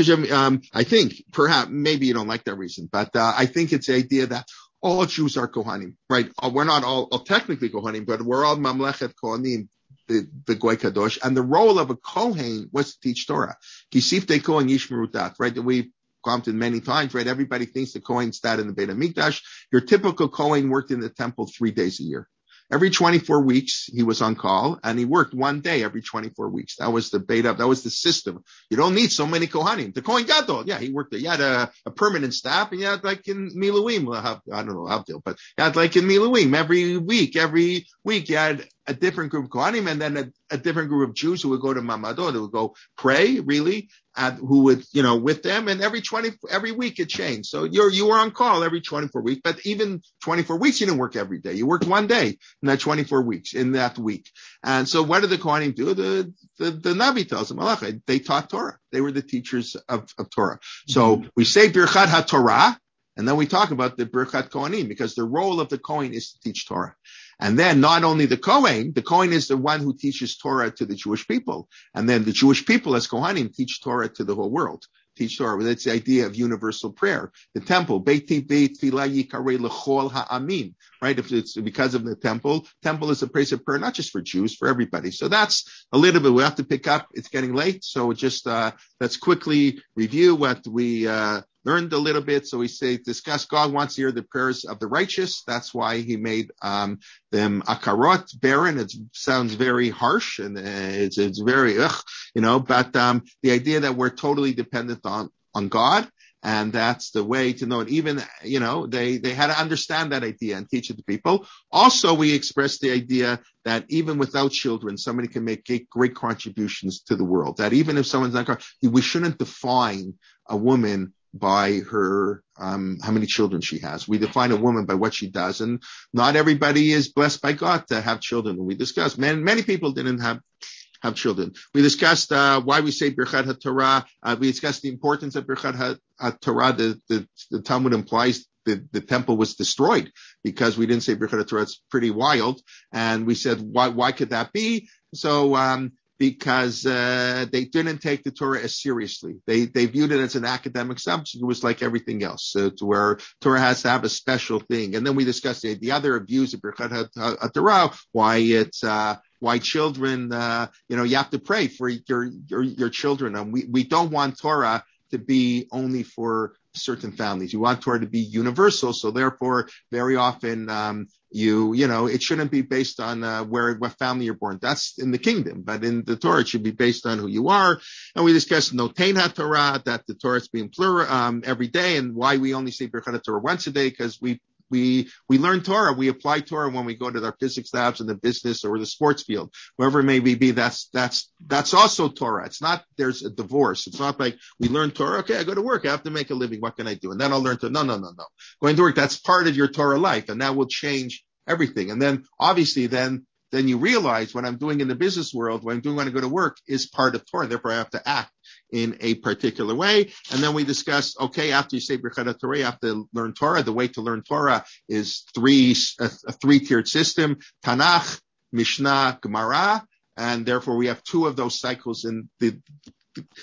S1: um, I think, perhaps, maybe you don't like that reason, but uh, I think it's the idea that all Jews are Kohanim, right? We're not all, all technically Kohanim, but we're all Mamlechet Kohanim, the, the Goy Kadosh. And the role of a Kohen was to teach Torah. Kisifte Kohen Yishmeru Dat, right? That we've commented many times, right? Everybody thinks the Kohen sat in the Beit HaMikdash. Your typical Kohen worked in the temple three days a year. Every twenty-four weeks, he was on call, and he worked one day every twenty-four weeks. That was the beta, that was the system. You don't need so many Kohanim. The Kohen Gadol, yeah, he worked there. You had a, a permanent staff, and you had like in Miluim, I don't know how to, but you had like in Miluim, every week, every week, you had a different group of Kohanim, and then a, a different group of Jews who would go to Mamadot, who would go pray, really, and who would, you know, with them, and every twenty, every week it changed. So you're, you were on call every twenty-four weeks, but even twenty-four weeks, you didn't work every day. You worked one day in that twenty-four weeks, in that week. And so what did the Kohanim do? The, the, the Navi tells them, they taught Torah. They were the teachers of, of Torah. So we say Birchat HaTorah, and then we talk about the Birchat Kohanim, because the role of the Kohen is to teach Torah. And then not only the Kohen, the Kohen is the one who teaches Torah to the Jewish people. And then the Jewish people as Kohanim teach Torah to the whole world. Teach Torah. That's the idea of universal prayer. The temple, Beit Tfilah Yikarei L'chol Ha'amin, right? If it's because of the temple, temple is a place of prayer, not just for Jews, for everybody. So that's a little bit, we have to pick up. It's getting late. So just, uh, let's quickly review what we, uh, learned a little bit. So we say, discuss, God wants to hear the prayers of the righteous. That's why he made, um, them akarot, barren. It sounds very harsh, and uh, it's, it's very, ugh, you know, but, um, the idea that we're totally dependent on, on God. And that's the way to know it. Even, you know, they, they had to understand that idea and teach it to people. Also, we expressed the idea that even without children, somebody can make great contributions to the world. That even if someone's not, we shouldn't define a woman by her, um, how many children she has. We define a woman by what she does, and not everybody is blessed by God to have children. We discussed, many, many people didn't have, have children. We discussed, uh, why we say Birchat HaTorah. Uh, we discussed the importance of Birchat HaTorah. The, the, the Talmud implies the, the temple was destroyed because we didn't say Birchat HaTorah. It's pretty wild. And we said, why, why could that be? So, um, because uh they didn't take the Torah as seriously. They they viewed it as an academic subject. It was like everything else. So to where Torah has to have a special thing. And then we discussed the, the other views of Birchat HaTorah, why it's uh why children uh you know you have to pray for your your your children. And we we don't want Torah to be only for certain families. You want Torah to be universal. So therefore, very often, um, you, you know, it shouldn't be based on, uh, where, what family you're born. That's in the kingdom, but in the Torah, it should be based on who you are. And we discussed Notein HaTorah, that the Torah is being plural, um, every day, and why we only say Birchat HaTorah once a day, because we We, we learn Torah. We apply Torah when we go to our physics labs in the business or the sports field, wherever it may be. That's, that's, that's also Torah. It's not, there's a divorce. It's not like we learn Torah. Okay, I go to work. I have to make a living. What can I do? And then I'll learn to, no, no, no, no. Going to work, that's part of your Torah life. And that will change everything. And then obviously then, then you realize what I'm doing in the business world, what I'm doing when I go to work is part of Torah. Therefore, I have to act in a particular way. And then we discussed, okay, after you say Birchat HaTorah, you have to learn Torah. The way to learn Torah is three, a, a three-tiered system, Tanakh, Mishnah, Gemara. And therefore, we have two of those cycles in the,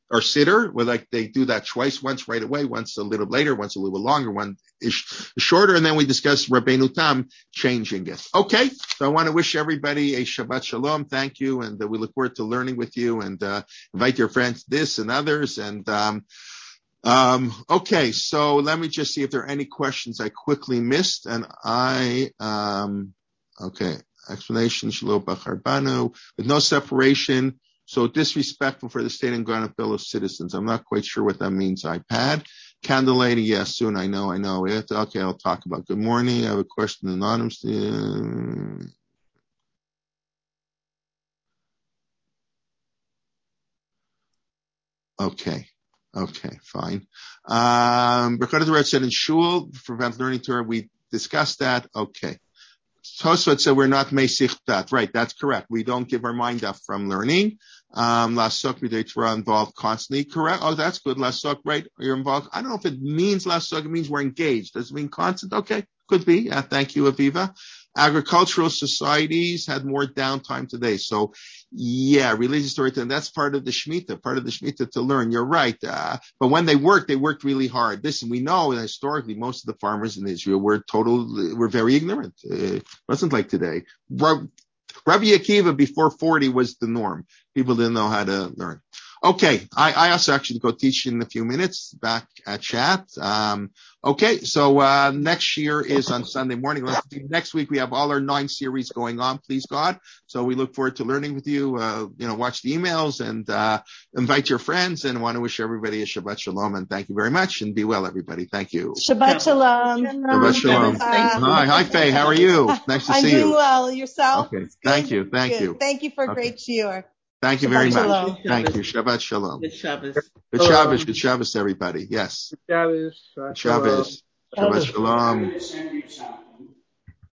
S1: or siddur, where like they do that twice, once right away, once a little later, once a little longer, one is shorter, and then we discuss Rabbeinu Tam changing it. Okay, so I want to wish everybody a Shabbat Shalom. Thank you, and uh, we look forward to learning with you, and uh, invite your friends, this and others, and um, um, okay. So let me just see if there are any questions I quickly missed, and I um, okay explanation Shalom Bacharbanu with no separation. So disrespectful for the state and ground of fellow citizens. I'm not quite sure what that means. iPad. Candle lady, yes, soon. I know, I know it. Okay, I'll talk about. Good morning. I have a question anonymously. Okay. Okay, fine. Um, Berkata the Red said in shul, to prevent learning Torah, we discussed that. Okay. Tosfot said we're not meisichtat. Right, that's correct. We don't give our mind up from learning. Um, lasok midei Torah involved constantly. Correct. Oh, that's good. Lasok, right? You're involved. I don't know if it means lasok. It means we're engaged. Does it mean constant? Okay, could be. Uh, thank you, Aviva. Agricultural societies had more downtime today. So, yeah, religious storytelling, that's part of the Shemitah, part of the Shemitah to learn. You're right. Uh, but when they worked, they worked really hard. Listen, we know that historically most of the farmers in Israel were total, were very ignorant. Uh, it wasn't like today. Rabbi Akiva before forty was the norm. People didn't know how to learn. Okay, I, I also actually go teach in a few minutes back at chat. Um, okay, so uh, next year is on Sunday morning. Next week we have all our nine series going on, please God. So we look forward to learning with you. Uh, you know, watch the emails and uh, invite your friends. And want to wish everybody a Shabbat Shalom and thank you very much and be well, everybody. Thank you.
S8: Shabbat Shalom.
S1: Shabbat Shalom.
S8: Uh,
S1: hi, hi, Faye. How are you? Nice to
S8: I'm
S1: see
S8: you. I'm
S1: you.
S8: doing well. Yourself?
S1: Okay. Thank you. Thank
S8: Good.
S1: you.
S8: Thank you for a
S1: okay.
S8: great shiur.
S1: Thank you
S8: Shabbat
S1: very
S8: shalom.
S1: much. Thank you. Shabbat Shalom.
S9: Good Shabbos.
S1: Good Shabbos. Good Shabbos, everybody. Yes.
S6: Shabbos.
S1: Shabbos. Shabbat Shalom.